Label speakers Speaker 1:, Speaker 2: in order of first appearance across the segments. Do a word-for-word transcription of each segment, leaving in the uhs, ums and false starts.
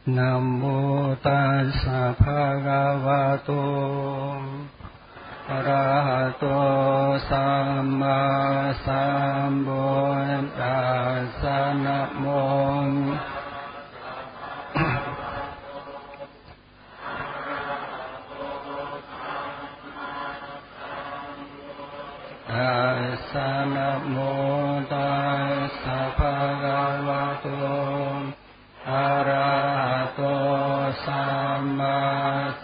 Speaker 1: Nam mô Tassa Bhagavato Arahato Samma Sambuddhassa. Nam mô Tassa. Nam mô Tassa Bhagavato Arahato Samma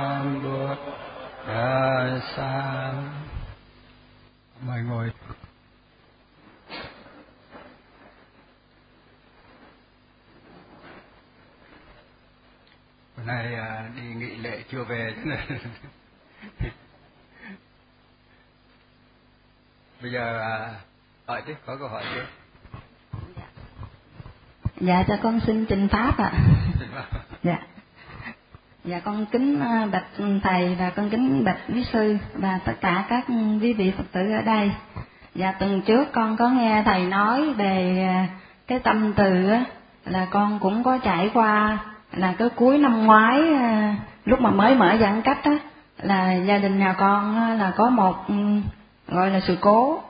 Speaker 1: Sambuddhassa. Mời ngồi. Hôm nay à, đi nghị lễ chưa về chứ này. Bây giờ à, hỏi chứ, có câu hỏi chưa?
Speaker 2: Dạ, cho con xin trình pháp ạ. Dạ. Dạ, con kính bạch thầy và con kính bạch quý sư và tất cả các quý vị Phật tử ở đây. Dạ, tuần trước con có nghe thầy nói về cái tâm từ á, là con cũng có trải qua, là cái cuối năm ngoái lúc mà mới mở giãn cách á, là gia đình nhà con là có một gọi là sự cố,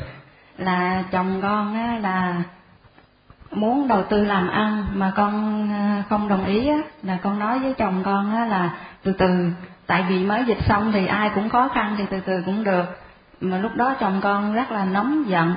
Speaker 2: là chồng con á là muốn đầu tư làm ăn mà con không đồng ý á, là con nói với chồng con á là từ từ, tại vì mới dịch xong thì ai cũng khó khăn thì từ từ cũng được. Mà lúc đó chồng con rất là nóng giận,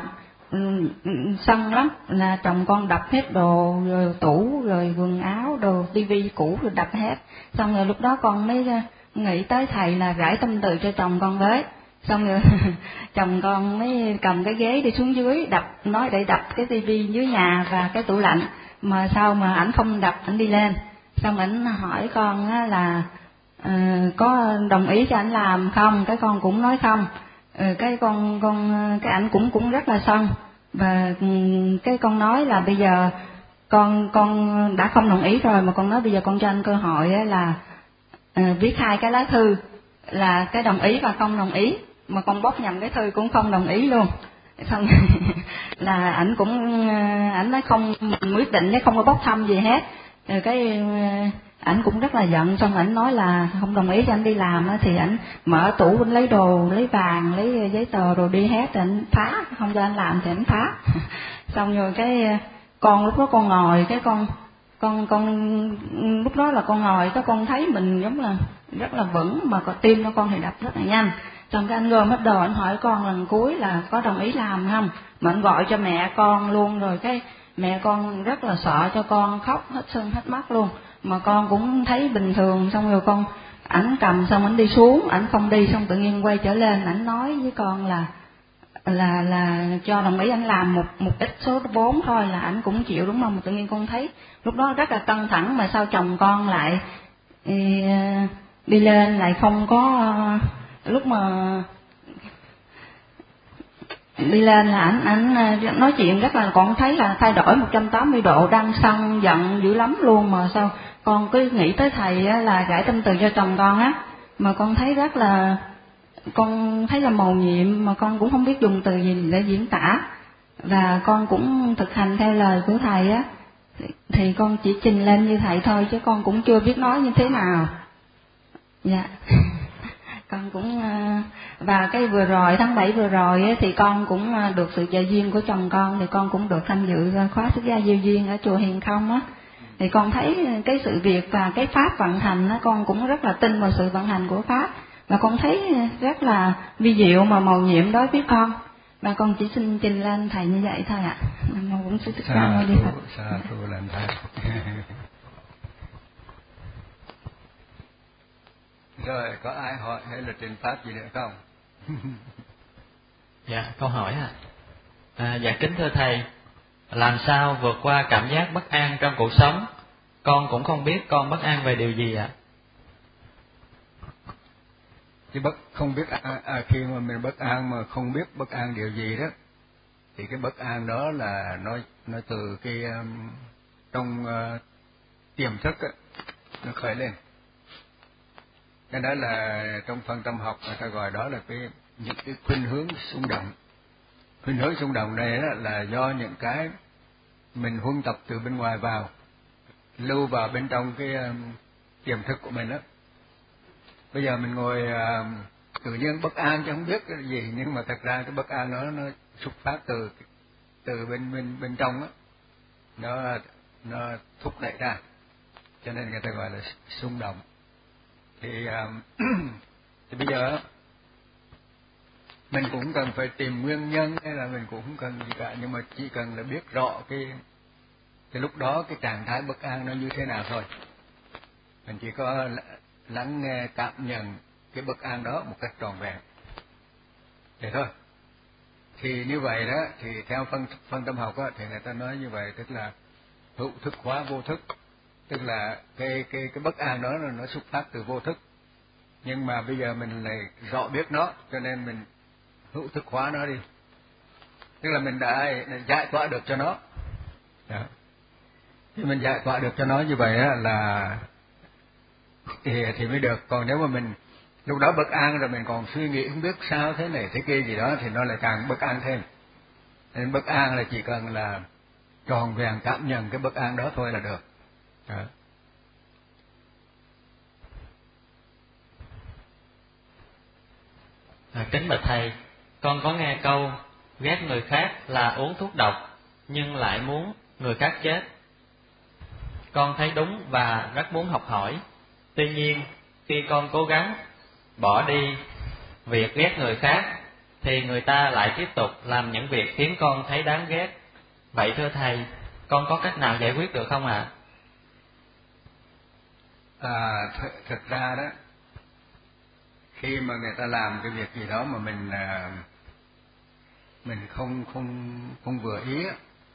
Speaker 2: sân lắm, là chồng con đập hết đồ rồi tủ rồi quần áo đồ tivi cũ rồi đập hết. Xong rồi lúc đó con mới nghĩ tới thầy là rải tâm từ cho chồng con với. Xong rồi chồng con mới cầm cái ghế đi xuống dưới đập, nói để đập cái tivi dưới nhà và cái tủ lạnh, mà sao mà ảnh không đập, ảnh đi lên. Xong ảnh hỏi con á là uh, có đồng ý cho ảnh làm không, cái con cũng nói không. uh, cái con con cái ảnh cũng cũng rất là sân, và um, cái con nói là bây giờ con con đã không đồng ý rồi, mà con nói bây giờ con cho anh cơ hội á là uh, viết hai cái lá thư, là cái đồng ý và không đồng ý, mà con bóc nhầm cái thư cũng không đồng ý luôn. Xong là ảnh cũng ảnh nói không, mình quyết định chứ không có bóc thăm gì hết. Rồi cái ảnh cũng rất là giận, xong ảnh nói là không đồng ý cho anh đi làm á, thì ảnh mở tủ, ảnh lấy đồ, lấy vàng, lấy giấy tờ rồi đi hết, ảnh phá, không cho anh làm thì ảnh phá. Xong rồi cái con lúc đó con ngồi, cái con con con lúc đó là con ngồi, cái con thấy mình giống là rất là vững, mà có tim của con thì đập rất là nhanh. Xong cái anh gom hết đồ, anh hỏi con lần cuối là có đồng ý làm không, mà anh gọi cho mẹ con luôn. Rồi cái mẹ con rất là sợ cho con, khóc hết sưng hết mắt luôn, mà con cũng thấy bình thường. Xong rồi con ảnh cầm xong ảnh đi xuống, ảnh không đi, xong tự nhiên quay trở lên, ảnh nói với con là là là cho đồng ý ảnh làm một một ít số vốn thôi, là ảnh cũng chịu, đúng không? Mà tự nhiên con thấy lúc đó rất là căng thẳng, mà sao chồng con lại đi, đi lên lại không có, lúc mà đi lên là ảnh ảnh nói chuyện rất là, con thấy là thay đổi một trăm tám mươi độ, đang sân giận dữ lắm luôn. Mà sao con cứ nghĩ tới thầy á, là rải tâm từ cho chồng con á, mà con thấy rất là, con thấy là mầu nhiệm, mà con cũng không biết dùng từ gì để diễn tả. Và con cũng thực hành theo lời của thầy á, thì con chỉ trình lên như thầy thôi, chứ con cũng chưa biết nói như thế nào. Dạ. Con cũng, và cái vừa rồi tháng bảy vừa rồi á, thì con cũng được sự trợ duyên của chồng con, thì con cũng được tham dự khóa xuất gia diệu duyên ở chùa Hiền Không á. Thì con thấy cái sự việc và cái pháp vận hành á, con cũng rất là tin vào sự vận hành của pháp, và con thấy rất là vi diệu mà mầu nhiệm đối với con. Và con chỉ xin trình lên thầy như vậy thôi ạ. Nam mô Bổn Sư Thích Ca Mâu Ni Phật.
Speaker 1: Sa thù làm thầy. Rồi, có ai hỏi hay là trình pháp gì nữa không?
Speaker 3: Dạ, câu hỏi à. à dạ kính thưa thầy, làm sao vượt qua cảm giác bất an trong cuộc sống? Con cũng không biết con bất an về điều gì ạ.
Speaker 1: Chứ bất không biết à, à, khi mà mình bất an mà không biết bất an điều gì đó, thì cái bất an đó là nó nó từ cái um, trong uh, tiềm thức á, nó khởi lên. Cái đó là trong phân tâm học người ta gọi đó là cái những cái khuynh hướng xung động. Khuynh hướng xung động này đó là do những cái mình huân tập từ bên ngoài vào, lưu vào bên trong cái tiềm thức của mình đó. Bây giờ mình ngồi uh, tự nhiên bất an chứ không biết cái gì, nhưng mà thật ra cái bất an đó nó xuất phát từ từ bên bên bên trong đó, nó nó thúc đẩy ra, cho nên người ta gọi là xung động. Thì uh, thì bây giờ mình cũng cần phải tìm nguyên nhân, hay là mình cũng không cần gì cả, nhưng mà chỉ cần là biết rõ cái cái lúc đó cái trạng thái bất an nó như thế nào thôi. Mình chỉ có lắng nghe, cảm nhận cái bất an đó một cách trọn vẹn vậy thôi. Thì như vậy đó, thì theo phân phân tâm học đó, thì người ta nói như vậy, tức là hữu thức hóa vô thức, tức là cái cái cái bất an đó là nó xuất phát từ vô thức, nhưng mà bây giờ mình lại rõ biết nó, cho nên mình hữu thức hóa nó đi, tức là mình đã giải tỏa được cho nó. Đó. Khi mình giải tỏa được cho nó như vậy á, là thì thì mới được. Còn nếu mà mình lúc đó bất an rồi mình còn suy nghĩ không biết sao thế này thế kia gì đó, thì nó lại càng bất an thêm. Nên bất an là chỉ cần là tròn vẹn cảm nhận cái bất an đó thôi là được. Đó.
Speaker 3: À, kính bạch thầy, con có nghe câu ghét người khác là uống thuốc độc nhưng lại muốn người khác chết. Con thấy đúng và rất muốn học hỏi. Tuy nhiên, khi con cố gắng bỏ đi việc ghét người khác, thì người ta lại tiếp tục làm những việc khiến con thấy đáng ghét. Vậy thưa thầy, con có cách nào giải quyết được không ạ?
Speaker 1: À, th- thực ra đó, khi mà người ta làm cái việc gì đó mà mình mình không không không vừa ý,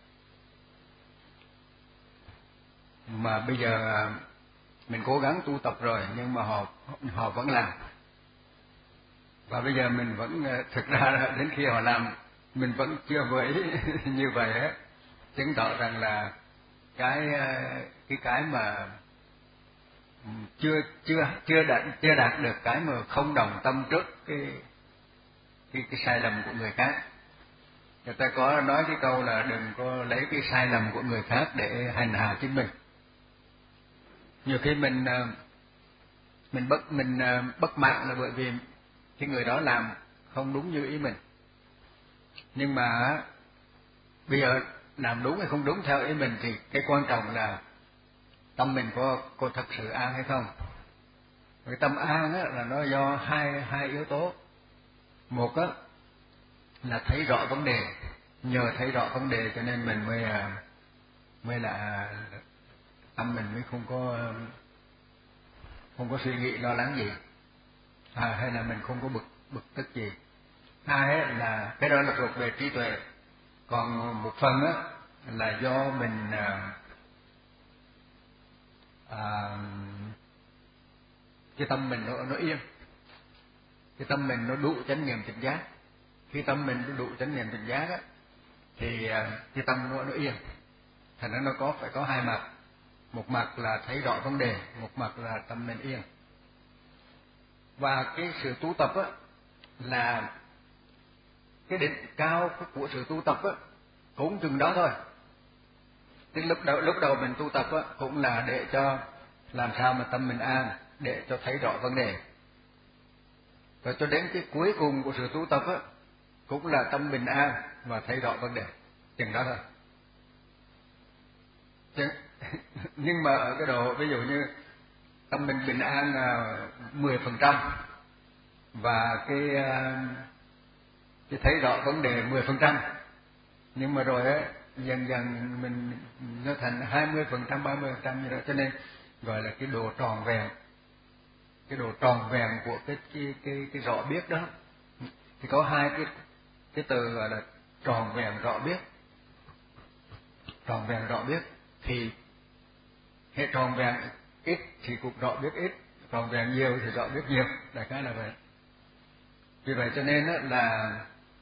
Speaker 1: mà bây giờ mình cố gắng tu tập rồi nhưng mà họ họ vẫn làm, và bây giờ mình vẫn thực ra đến khi họ làm mình vẫn chưa vừa ý như vậy á, chứng tỏ rằng là cái cái cái mà chưa chưa chưa đạt chưa đạt được cái mà không đồng tâm trước cái cái cái sai lầm của người khác. Người ta có nói cái câu là đừng có lấy cái sai lầm của người khác để hành hạ chính mình. Nhiều khi mình mình bất mình bất mãn là bởi vì cái người đó làm không đúng như ý mình, nhưng mà bây giờ làm đúng hay không đúng theo ý mình thì cái quan trọng là tâm mình có có thật sự an hay không. Cái tâm an á, là nó do hai hai yếu tố. Một á, là thấy rõ vấn đề, nhờ thấy rõ vấn đề cho nên mình mới mới là tâm mình mới không có không có suy nghĩ lo lắng gì, à, hay là mình không có bực bực tức gì. Hai á, là cái đó là thuộc về trí tuệ. Còn một phần á, là do mình à, à, cái tâm mình nó, nó yên, cái tâm mình nó đủ chánh niệm tỉnh giác. Khi tâm mình nó đủ chánh niệm tỉnh giác á, thì à, cái tâm nó nó yên. Thành ra nó có phải có hai mặt, một mặt là thấy rõ vấn đề, một mặt là tâm mình yên. Và cái sự tu tập á, là cái đỉnh cao của sự tu tập á, cũng chừng đó thôi. Tức lúc đầu lúc đầu mình tu tập á, cũng là để cho làm sao mà tâm mình an, để cho thấy rõ vấn đề. Và cho đến cái cuối cùng của sự tu tập á, cũng là tâm bình an và thấy rõ vấn đề, chừng đó thôi. Chứ, nhưng mà ở cái độ ví dụ như tâm mình bình an mười phần trăm và cái cái thấy rõ vấn đề mười phần trăm, nhưng mà rồi á dần dần mình nó thành hai mươi phần trăm, ba mươi phần trăm như đó, cho nên gọi là cái độ tròn vẹn, cái độ tròn vẹn của cái cái cái cái rõ biết đó. Thì có hai cái cái từ gọi là tròn vẹn rõ biết. Tròn vẹn rõ biết thì hệ tròn vẹn ít thì cũng rõ biết ít, tròn vẹn nhiều thì rõ biết nhiều, đại khái là vậy. Vì vậy cho nên là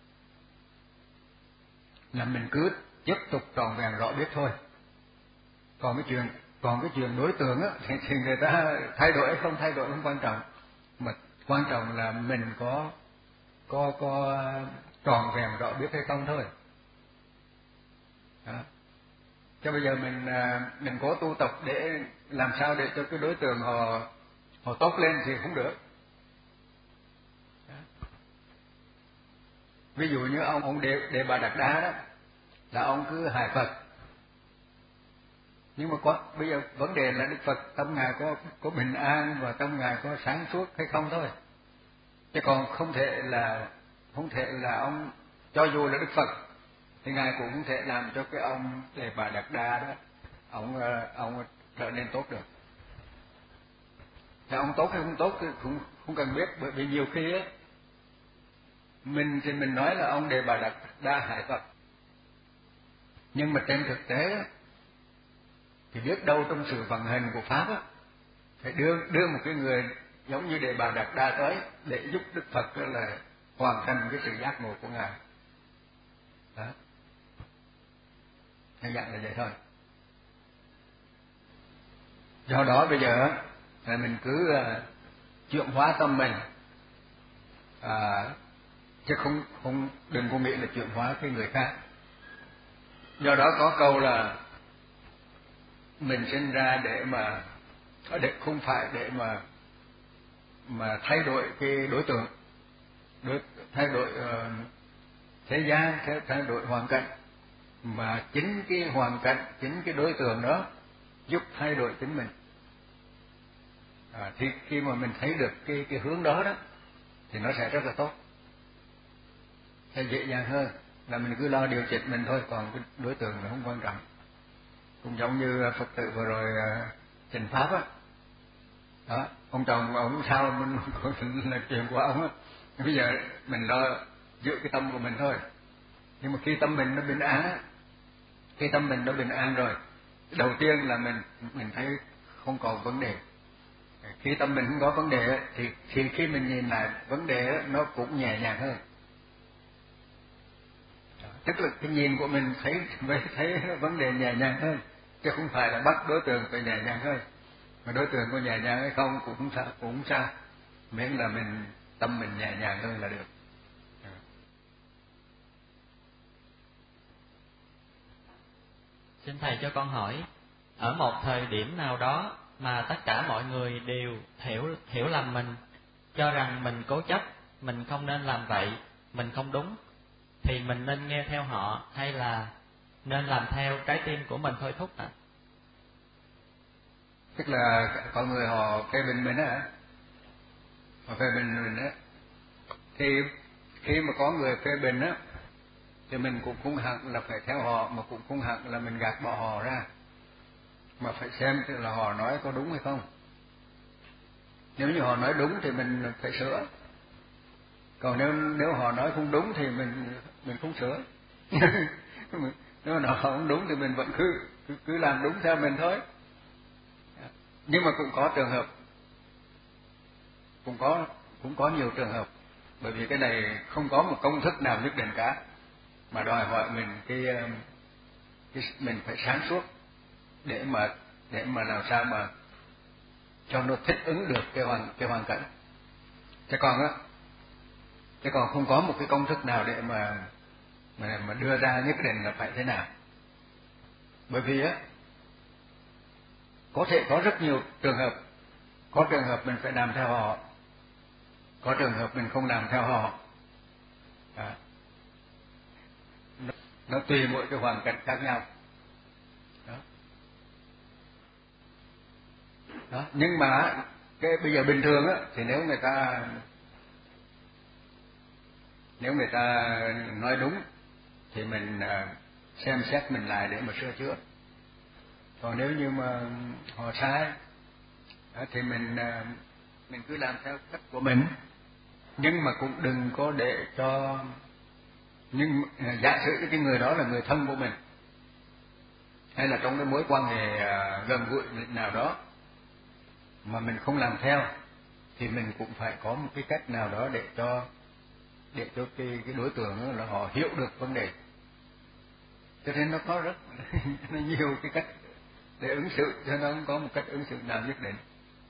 Speaker 1: là mình cứ tiếp tục tròn vẹn rõ biết thôi. Còn cái chuyện còn cái chuyện đối tượng á, thì, thì người ta thay đổi hay không thay đổi không quan trọng, mà quan trọng là mình có có có tròn vẹn rõ biết hay không thôi. Đó. Cho bây giờ mình mình cố tu tập để làm sao để cho cái đối tượng họ họ tốt lên thì không được. Ví dụ như ông ông Đề, Đề Bà Đạt Đa đó là ông cứ hại Phật, nhưng mà có bây giờ vấn đề là Đức Phật tâm ngài có có bình an và tâm ngài có sáng suốt hay không thôi, chứ còn không thể là không thể là ông, cho dù là Đức Phật thì ngài cũng không thể làm cho cái ông Đề Bà Đạt Đa đó ông ông trở nên tốt được. Thì ông tốt hay không tốt thì cũng không cần biết, bởi vì nhiều khi á mình thì mình nói là ông Đề Bà Đạt Đa hại Phật, nhưng mà trên thực tế thì biết đâu trong sự vận hành của pháp á, phải đưa đưa một cái người giống như Đề Bà Đạt Đa tới để giúp Đức Phật là hoàn thành cái sự giác ngộ của ngài. Đó, nhân dạng là vậy thôi. Do đó bây giờ là mình cứ uh, chuyển hóa tâm mình, à, chứ không không đừng có nghĩ là chuyển hóa cái người khác. Do đó có câu là mình sinh ra để mà để không phải để mà mà thay đổi cái đối tượng, đối, thay đổi uh, thế gian, thay đổi hoàn cảnh, mà chính cái hoàn cảnh, chính cái đối tượng đó giúp thay đổi chính mình. À, thì khi mà mình thấy được cái cái hướng đó đó thì nó sẽ rất là tốt, sẽ dễ dàng hơn là mình cứ lo điều chỉnh mình thôi, còn cái đối tượng nó không quan trọng. Cũng giống như Phật tử vừa rồi uh, trình pháp á, đó, ông chồng ông sao mình là chuyện của ông á, bây giờ mình lo giữ cái tâm của mình thôi. Nhưng mà khi tâm mình nó bình an, khi tâm mình nó bình an rồi, đầu tiên là mình mình thấy không còn vấn đề. Khi tâm mình không có vấn đề thì thì khi mình nhìn lại vấn đề nó cũng nhẹ nhàng hơn. Tức là cái nhìn của mình thấy mới thấy vấn đề nhẹ nhàng hơn, chứ không phải là bắt đối tượng phải nhẹ nhàng thôi. Mà đối tượng có nhẹ nhàng hay không cũng không sao, cũng không sao, miễn là mình tâm mình nhẹ nhàng hơn là được.
Speaker 3: Xin thầy cho con hỏi, ở một thời điểm nào đó mà tất cả mọi người đều hiểu hiểu lầm mình, cho rằng mình cố chấp, mình không nên làm vậy, mình không đúng, thì mình nên nghe theo họ hay là nên làm theo trái tim của mình thôi thúc ạ? À?
Speaker 1: Tức là có người họ phê bình mình á, họ phê bình mình á, thì khi mà có người phê bình á thì mình cũng không hẳn là phải theo họ, mà cũng không hẳn là mình gạt bỏ họ ra, mà phải xem là họ nói có đúng hay không. Nếu như họ nói đúng thì mình phải sửa, còn nếu nếu họ nói không đúng thì mình mình không sửa. Nếu mà họ không đúng thì mình vẫn cứ cứ, cứ làm đúng theo mình thôi. Nhưng mà cũng có trường hợp, cũng có cũng có nhiều trường hợp, bởi vì cái này không có một công thức nào nhất định cả, mà đòi hỏi mình cái, cái mình phải sáng suốt để mà để mà làm sao mà cho nó thích ứng được cái hoàn cái hoàn cảnh. Chứ còn á, chứ còn không có một cái công thức nào để mà mà mà đưa ra nhất định là phải thế nào. Bởi vì á, có thể có rất nhiều trường hợp, có trường hợp mình phải làm theo họ, có trường hợp mình không làm theo họ. À, nó, nó tùy mỗi cái hoàn cảnh khác nhau. Đó. Đó. Nhưng mà cái bây giờ bình thường á, thì nếu người ta nếu người ta nói đúng thì mình xem xét mình lại để mà sửa chữa. Còn nếu như mà họ sai thì mình mình cứ làm theo cách của mình, nhưng mà cũng đừng có để cho, nhưng giả sử cái người đó là người thân của mình, hay là trong cái mối quan hệ gần gũi nào đó mà mình không làm theo, thì mình cũng phải có một cái cách nào đó để cho để cho cái cái đối tượng là họ hiểu được vấn đề. Cho nên nó có rất nó nhiều cái cách để ứng xử, cho nó không có một cách ứng xử nào nhất định.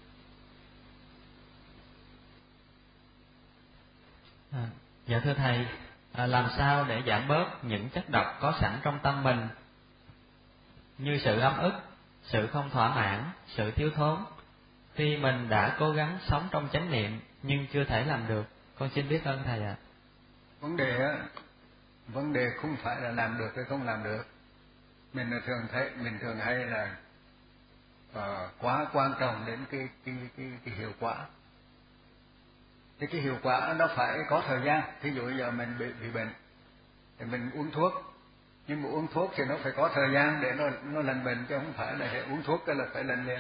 Speaker 3: À, dạ thưa thầy, à, làm sao để giảm bớt những chất độc có sẵn trong tâm mình như sự ấm ức, sự không thỏa mãn, sự thiếu thốn. Khi mình đã cố gắng sống trong chánh niệm nhưng chưa thể làm được. Con xin biết ơn thầy ạ. À.
Speaker 1: Vấn đề á, vấn đề không phải là làm được hay không làm được. Mình là thường thấy, mình thường hay là uh, quá quan trọng đến cái cái cái cái hiệu quả. Thì cái hiệu quả nó phải có thời gian. Thí dụ bây giờ mình bị bị bệnh thì mình uống thuốc, nhưng mà uống thuốc thì nó phải có thời gian để nó nó lành bệnh, chứ không phải là uống thuốc cái là phải lành liền.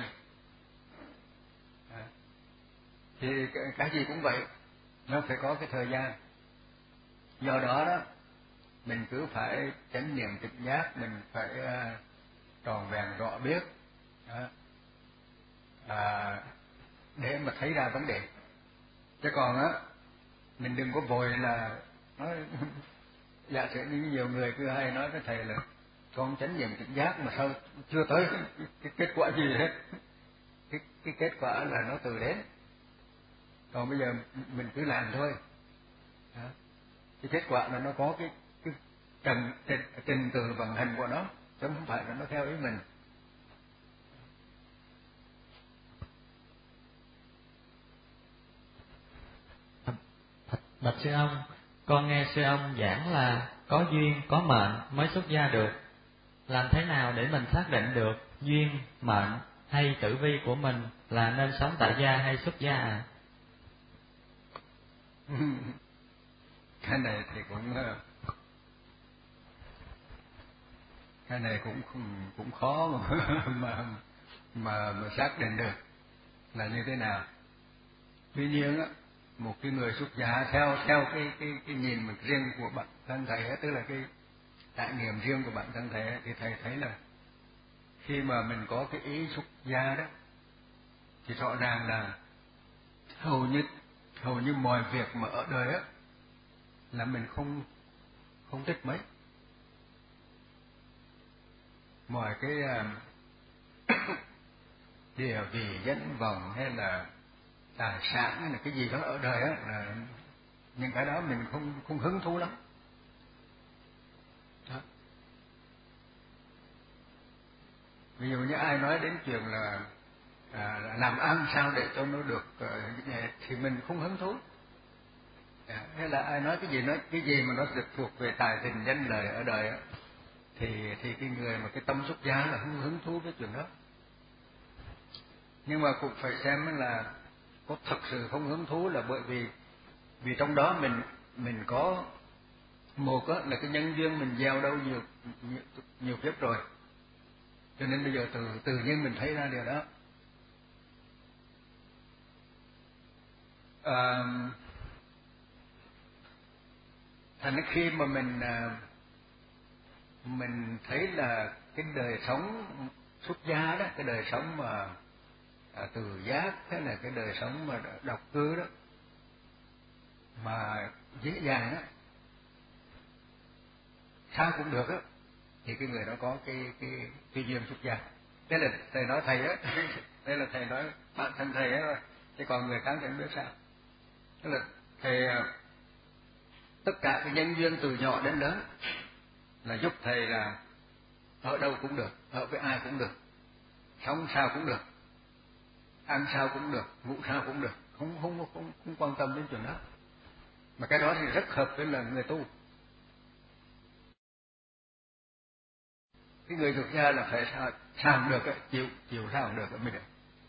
Speaker 1: À. Thì cái, cái gì cũng vậy, nó phải có cái thời gian. Do đó đó mình cứ phải chánh niệm tỉnh giác, mình phải uh, tròn vẹn rõ biết đó. À, để mà thấy ra vấn đề. Chứ còn á mình đừng có vội là nói giả sử như nhiều người cứ hay nói với thầy là con chánh niệm tỉnh giác mà sao chưa tới cái, cái kết quả gì hết. Cái cái kết quả là nó từ đến. Còn bây giờ mình cứ làm thôi. Đó. Cái kết quả là nó có cái cái trình trình, trình từ vận hành của nó, chứ không phải là nó theo ý mình.
Speaker 3: Bạch sư ông, con nghe sư ông giảng là có duyên, có mệnh mới xuất gia được. Làm thế nào để mình xác định được duyên, mệnh hay tử vi của mình là nên sống tại gia hay xuất gia à?
Speaker 1: Cái này thì cũng cái này cũng cũng, cũng khó mà, mà mà mà xác định được là như thế nào. Tuy nhiên á, một cái người xuất gia theo theo cái cái cái nhìn mình riêng của bản thân thầy ấy, tức là cái trải nghiệm riêng của bản thân thầy ấy, thì thầy thấy là khi mà mình có cái ý xuất gia đó thì rõ ràng là hầu như hầu như mọi việc mà ở đời á là mình không không thích mấy. Mọi cái uh, địa vị danh vọng hay là tài sản hay là cái gì đó ở đời á là những cái đó mình không không hứng thú lắm. Đó. Ví dụ như ai nói đến chuyện là à, làm ăn sao để cho nó được uh, thì mình không hứng thú. À, hay là ai nói cái gì nói cái gì mà nó được thuộc về tài tình danh lợi ở đời á, thì thì cái người mà cái tâm xuất gia là không hứng thú với chuyện đó. Nhưng mà cũng phải xem là có thật sự không hứng thú là bởi vì vì trong đó mình mình có một á, là cái nhân duyên mình gieo đâu nhiều nhiều, nhiều kiếp rồi, cho nên bây giờ từ tự nhiên mình thấy ra điều đó. À, thành khi mà mình mình thấy là cái đời sống xuất gia đó, cái đời sống mà à, từ giác, thế là cái đời sống mà độc cư đó mà dễ dàng á, sao cũng được á, thì cái người đó có cái cái cái duyên xuất gia. Thế là thầy nói thầy á, đây là thầy nói bản thân thầy á rồi, chứ còn người khác thì không biết sao. Tức là thầy tất cả cái nhân duyên từ nhỏ đến lớn là giúp thầy là ở đâu cũng được, ở với ai cũng được, sống sao cũng được, ăn sao cũng được, ngủ sao cũng được, không không không không quan tâm đến chuyện đó. Mà cái đó thì rất hợp với là người tu. Cái người thực ra là phải sao sao được, chịu chịu sao được mới được.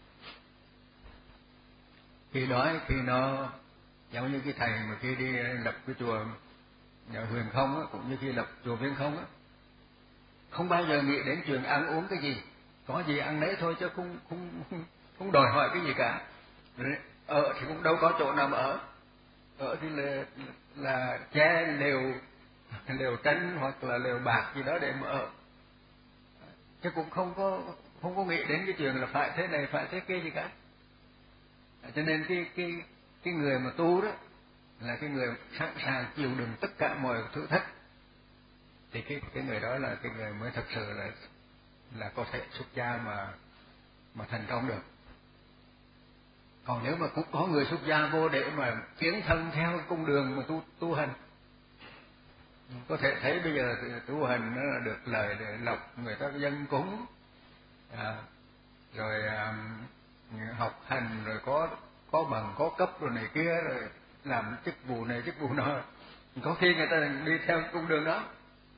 Speaker 1: Khi đói, khi nó giống như cái thầy mà khi đi lập cái chùa nhà Huyền Không á, cũng như khi lập chùa Viên Không á, không bao giờ nghĩ đến chuyện ăn uống cái gì, có gì ăn nấy thôi chứ không không không, không đòi hỏi cái gì cả. Ở thì cũng đâu có chỗ nào mà ở, ở thì là là che lều lều tranh hoặc là lều bạc gì đó để mà ở, chứ cũng không có không có nghĩ đến cái chuyện là phải thế này phải thế kia gì cả. Cho nên cái cái cái người mà tu đó là cái người sẵn sàng chịu đựng tất cả mọi thử thách, thì cái cái người đó là cái người mới thật sự là là có thể xuất gia mà mà thành công được. Còn nếu mà cũng có người xuất gia vô để mà tiến thân theo cung đường mà tu tu hành Có thể thấy bây giờ tu hành nó là được lời để lộc người ta dân cúng, à, rồi à, học hành, rồi có có bằng có cấp rồi này kia, rồi làm chức vụ này chức vụ nọ, có khi người ta đi theo cung đường đó.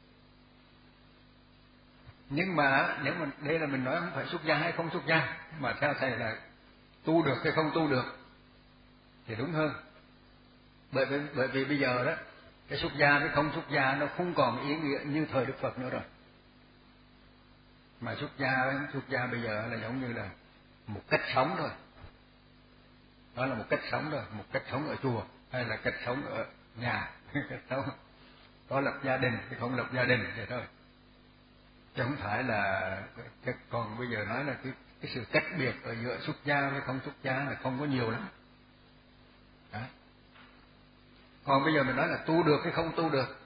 Speaker 1: Nhưng mà nếu mà đây là mình nói không phải xuất gia hay không xuất gia, mà theo thầy là tu được hay không tu được thì đúng hơn. Bởi vì bởi vì bây giờ đó, cái xuất gia với không xuất gia nó không còn ý nghĩa như thời Đức Phật nữa rồi. Mà xuất gia xuất gia bây giờ là giống như là một cách sống thôi. Đó là một cách sống thôi, một cách sống ở chùa hay là cách sống ở nhà, cách sống có lập gia đình hay không lập gia đình vậy thôi. Chứ không phải là, còn bây giờ nói là cái, cái sự cách biệt ở giữa xuất gia với không xuất gia là không có nhiều lắm. Đấy. Còn bây giờ mình nói là tu được hay không tu được,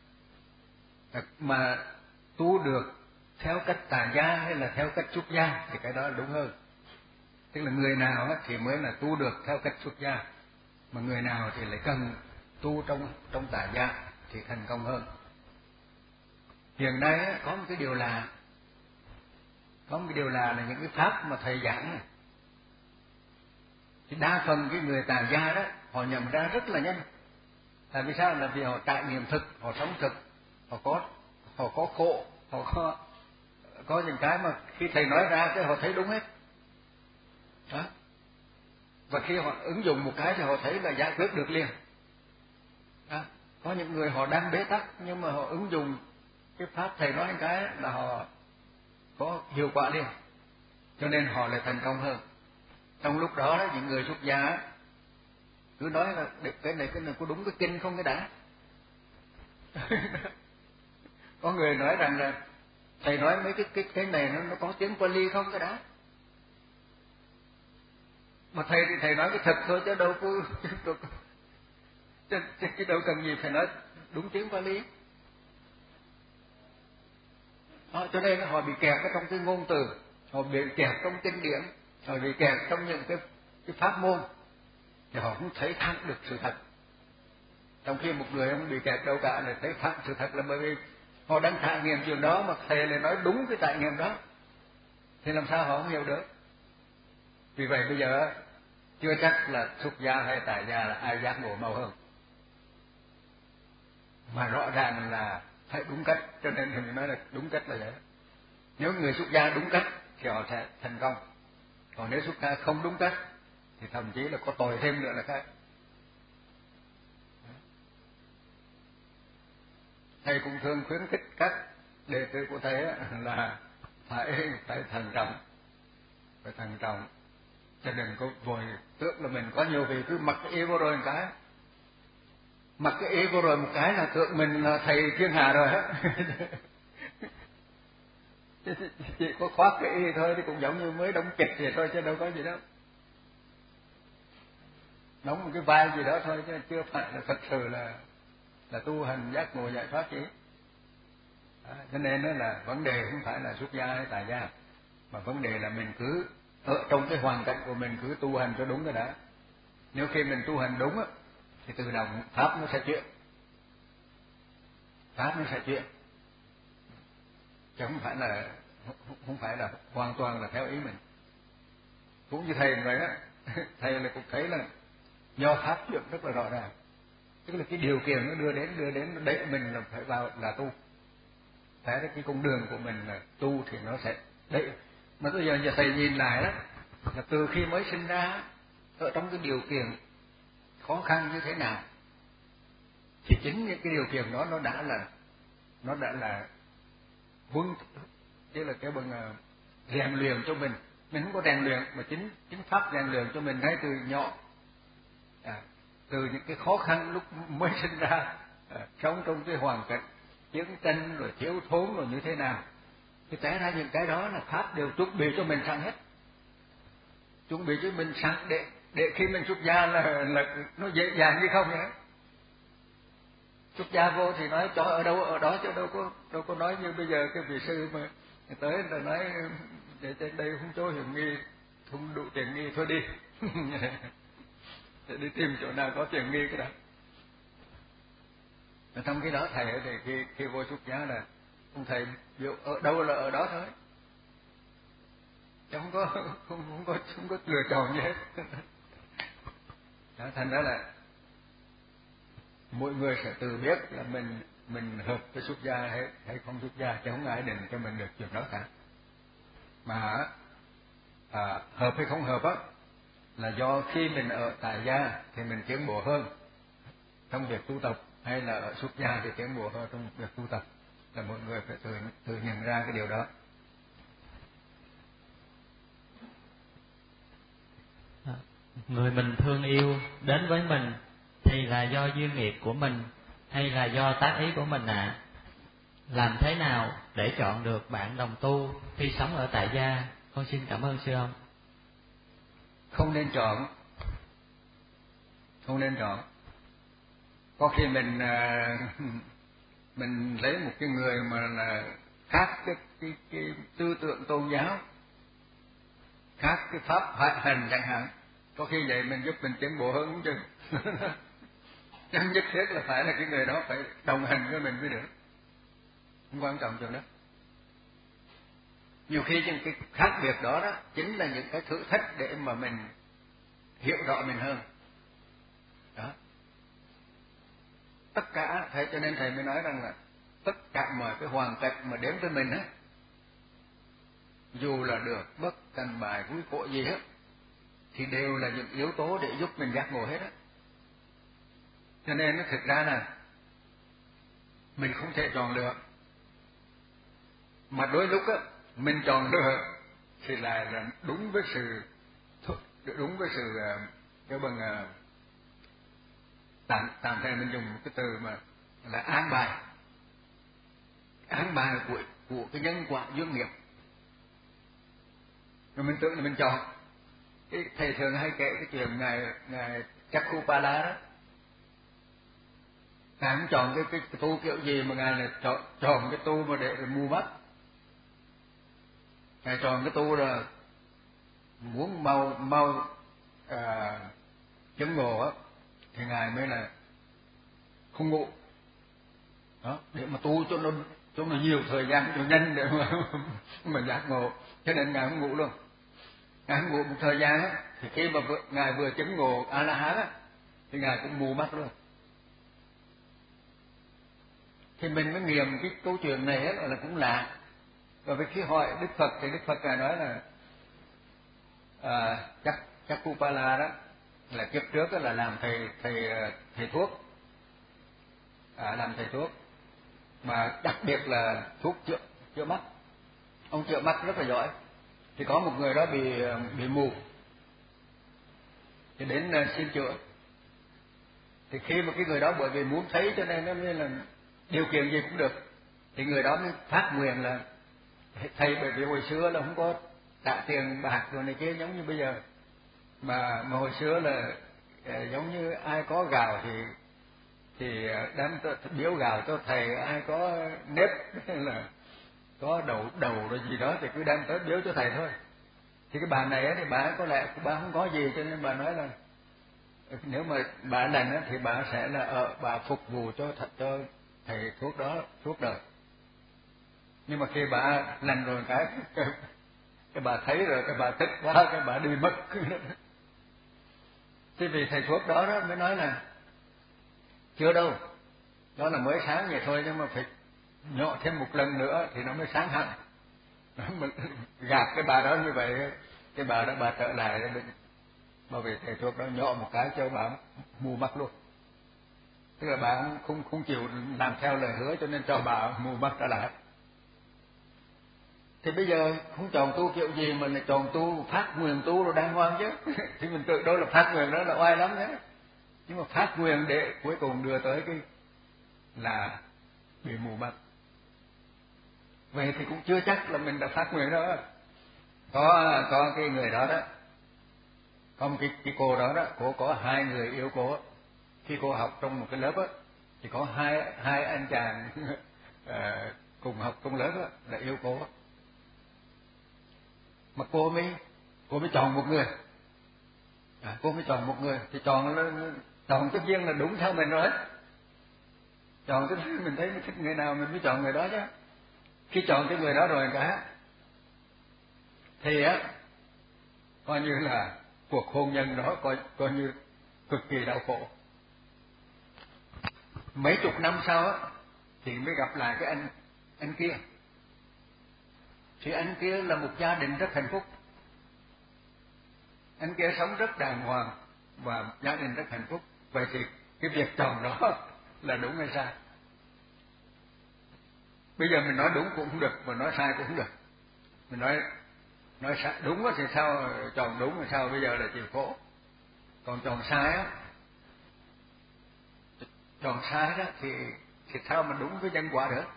Speaker 1: mà tu được theo cách tà gia hay là theo cách xuất gia thì cái đó đúng hơn. Tức là người nào thì mới là tu được theo cách xuất gia, mà người nào thì lại cần tu trong trong tà gia thì thành công hơn. Hiện nay có một cái điều là có một cái điều là là những cái pháp mà thầy giảng này, thì đa phần cái người tà gia đó họ nhận ra rất là nhanh. Tại vì sao? Là vì họ trải nghiệm thực, họ sống thực, họ có họ có khổ, họ có có những cái mà khi thầy nói ra cái họ thấy đúng hết. Đó. Và khi họ ứng dụng một cái thì họ thấy là giải quyết được liền. Đó. Có những người họ đang bế tắc nhưng mà họ ứng dụng cái pháp thầy nói cái là họ có hiệu quả liền, cho nên họ lại thành công hơn. Trong lúc đó, đó những người xuất gia cứ nói là cái này cái này có đúng cái kinh không cái đã. Có người nói rằng là thầy nói mấy cái cái cái này nó nó có tiếng Pali không cái đã. Mà thầy thì thầy nói cái thật thôi chứ đâu có chứ, chứ, chứ đâu cần gì phải nói đúng tiếng Pali. Đó, cho nên họ bị kẹt ở trong cái ngôn từ, họ bị kẹt trong kinh điển, họ bị kẹt trong những cái cái pháp môn, thì họ không thấy thẳng được sự thật. Trong khi một người không bị kẹt đâu cả là thấy thẳng sự thật, là bởi vì họ đang trải nghiệm chuyện đó mà thầy lại nói đúng cái trải nghiệm đó, thì làm sao họ không hiểu được. Vì vậy bây giờ chưa chắc là xuất gia hay tại gia là ai giác ngộ mau hơn, mà rõ ràng là phải đúng cách, cho nên mình nói là đúng cách là vậy. Nếu người xuất gia đúng cách thì họ sẽ thành công, còn nếu xuất gia không đúng cách thì thậm chí là có tội thêm nữa là khác. Thầy cũng thường khuyến khích các đệ tử của thầy là phải phải thận trọng, phải thận trọng, cho đừng có vội tưởng là mình có nhiều vị cứ mặc cái y vô rồi một cái, mặc cái y vô rồi một cái là tưởng mình là thầy thiên hạ rồi hết. Chỉ có khoác cái y thôi thì cũng giống như mới đóng kịch vậy thôi chứ đâu có gì đâu, đóng một cái vai gì đó thôi chứ chưa phải là thật sự là là tu hành giác ngộ giải thoát chứ. Đó, cho nên đó là vấn đề không phải là xuất gia hay tại gia, mà vấn đề là mình cứ ở trong cái hoàn cảnh của mình cứ tu hành cho đúng cái đã. Nếu khi mình tu hành đúng á thì tự động pháp nó sẽ chuyển, pháp nó sẽ chuyển, chứ không phải là không phải là hoàn toàn là theo ý mình. Cũng như thầy vậy đó, thầy là cũng thấy là do pháp chuyển rất là rõ ràng, tức là cái điều kiện nó đưa đến đưa đến nó đẩy mình là phải vào là tu. Thế đó, cái con đường của mình là tu thì nó sẽ đẩy. Mà bây giờ, giờ thầy nhìn lại đó là từ khi mới sinh ra ở trong cái điều kiện khó khăn như thế nào, thì chính những cái điều kiện đó nó đã là nó đã là huấn, tức là cái bằng rèn luyện cho mình. Mình không có rèn luyện mà chính chính pháp rèn luyện cho mình ngay từ nhỏ, à, từ những cái khó khăn lúc mới sinh ra, à, sống trong cái hoàn cảnh chiến tranh rồi thiếu thốn rồi như thế nào, thì té ra những cái đó là pháp đều chuẩn bị cho mình sẵn hết, chuẩn bị cho mình sẵn để để khi mình xuất gia là là nó dễ dàng như không vậy. Xuất gia vô thì nói cho ở đâu ở đó, chứ đâu có đâu có nói như bây giờ cái vị sư mà tới là nói để trên đây không chỗ hiểm nghi, không đủ tiền nghi thôi đi. Để đi tìm chỗ nào có tiền nghi cái đó. Trong cái đó thầy thì khi khi vô xuất gia là ông thầy biểu ở đâu là ở đó thôi, chứ không có không, không có không có lựa chọn gì hết. Đó, thành ra là mỗi người sẽ tự biết là mình mình hợp với xuất gia hay hay không xuất gia, chứ không ai định cho mình được chuyện đó cả. Mà à, hợp hay không hợp á là do khi mình ở tại gia thì mình tiến bộ hơn trong việc tu tập, hay là ở xuất gia thì tiến bộ hơn trong việc tu tập, là mọi người phải tự tự nhận ra cái điều đó.
Speaker 3: Người mình thương yêu đến với mình thì là do duyên nghiệp của mình hay là do tác ý của mình ạ? À? Làm thế nào để chọn được bạn đồng tu khi sống ở tại gia? Con xin cảm ơn sư ông.
Speaker 1: Không nên chọn, không nên chọn. Có khi mình mình lấy một cái người mà là khác cái cái, cái tư tưởng tôn giáo, khác cái pháp hành chẳng hạn, có khi vậy mình giúp mình tiến bộ hơn cũng chừng. Chẳng nhất thiết là phải là cái người đó phải đồng hành với mình mới được, không quan trọng chuyện đó. Nhiều khi những cái khác biệt đó đó chính là những cái thử thách để mà mình hiểu rõ mình hơn. Đó. Tất cả thầy, cho nên thầy mới nói rằng là tất cả mọi cái hoàn cảnh mà đến với mình á, dù là được bất thành bại vui khổ gì hết, thì đều là những yếu tố để giúp mình giác ngộ hết á. Cho nên nó thực ra là mình không thể chọn lựa, mà đôi lúc á mình chọn lựa thì là, là đúng với sự đúng với sự cái bằng tạm tạm thời mình dùng một cái từ mà là an bài, an bài của của cái nhân quả duyên nghiệp, rồi mình tưởng là mình chọn. Cái thầy thường hay kể cái chuyện ngài ngài Chakupala đó, ngài không chọn cái, cái, cái tu kiểu gì mà ngài là chọn chọn cái tu mà để mù mắt. Ngài chọn cái tu là muốn mau mau à, chứng ngộ á, thì ngài mới là không ngủ đó, để mà tu cho nó cho nó nhiều thời gian cho nhanh để mà mà giác ngộ. Cho nên ngài không ngủ luôn. Ngài không ngủ một thời gian á, thì khi mà vừa, ngài vừa chứng ngộ A La Hán á, thì ngài cũng mù mắt luôn. Thì mình mới nghiệm cái câu chuyện này á là cũng lạ. Và vì khi hỏi Đức Phật thì Đức Phật ngài nói là à, chắc chắc Kupala đó là kiếp trước đó là làm thầy thầy thầy thuốc, à, làm thầy thuốc, mà đặc biệt là thuốc chữa chữa mắt. Ông chữa mắt rất là giỏi. Thì có một người đó bị bị mù, thì đến xin chữa. Thì khi mà cái người đó bởi vì muốn thấy cho nên nó mới là điều kiện gì cũng được, thì người đó mới phát nguyện là thầy, bởi vì hồi xưa là không có trả tiền bạc rồi này kia giống như bây giờ, mà mà hồi xưa là giống như ai có gạo thì thì đem biếu gạo cho thầy, ai có nếp là có đậu đầu rồi gì đó thì cứ đem tới biếu cho thầy thôi. Thì cái bà này thì bà có lẽ bà không có gì, cho nên bà nói là nếu mà bà lành thì bà sẽ là ở bà phục vụ cho thật cho thầy thuốc đó suốt đời. Nhưng mà khi bà lành rồi cái cái bà thấy rồi cái bà tức quá, cái bà đi mất. Thế vì thầy thuốc đó, đó mới nói là chưa đâu, đó là mới sáng vậy thôi, nhưng mà phải nhọ thêm một lần nữa thì nó mới sáng hẳn. Gạt cái bà đó như vậy, cái bà đó bà trở lại rồi bởi vì thầy thuốc đó nhọ một cái cho bà mù mắt luôn. Tức là bà không không, không chịu làm theo lời hứa, cho nên cho bà mù mắt trở lại. Thì bây giờ không chọn tu kiểu gì mà lại chọn tu phát nguyện tu rồi đang ngoan chứ. Thì mình tự đâu là phát nguyện đó là oai lắm nhé. Nhưng mà phát nguyện để cuối cùng đưa tới cái là bị mù mắt. Vậy thì cũng chưa chắc là mình đã phát nguyện đó. Có có cái người đó đó, có một cái, cái cô đó đó, cô có hai người yêu cô. Khi cô học trong một cái lớp á, thì có hai hai anh chàng à, cùng học trong lớp á, là yêu cô á. Mà cô mới cô mới chọn một người, à, cô mới chọn một người thì chọn chọn tất nhiên là đúng theo mình rồi. Chọn cái mình thấy mình thích người nào mình mới chọn người đó chứ. Khi chọn cái người đó rồi cả thì á coi như là cuộc hôn nhân đó coi coi như cực kỳ đau khổ. Mấy chục năm sau á thì mới gặp lại cái anh anh kia. Thì anh kia là một gia đình rất hạnh phúc. Anh kia sống rất đàng hoàng và gia đình rất hạnh phúc. Vậy thì cái việc chọn đó là đúng hay sai? Bây giờ mình nói đúng cũng không được mà nói sai cũng không được. Mình nói nói sai đúng thì sao, chọn đúng thì sao bây giờ là chịu khổ. Còn chọn sai á, chọn sai đó thì thì sao mà đúng với nhân quả được.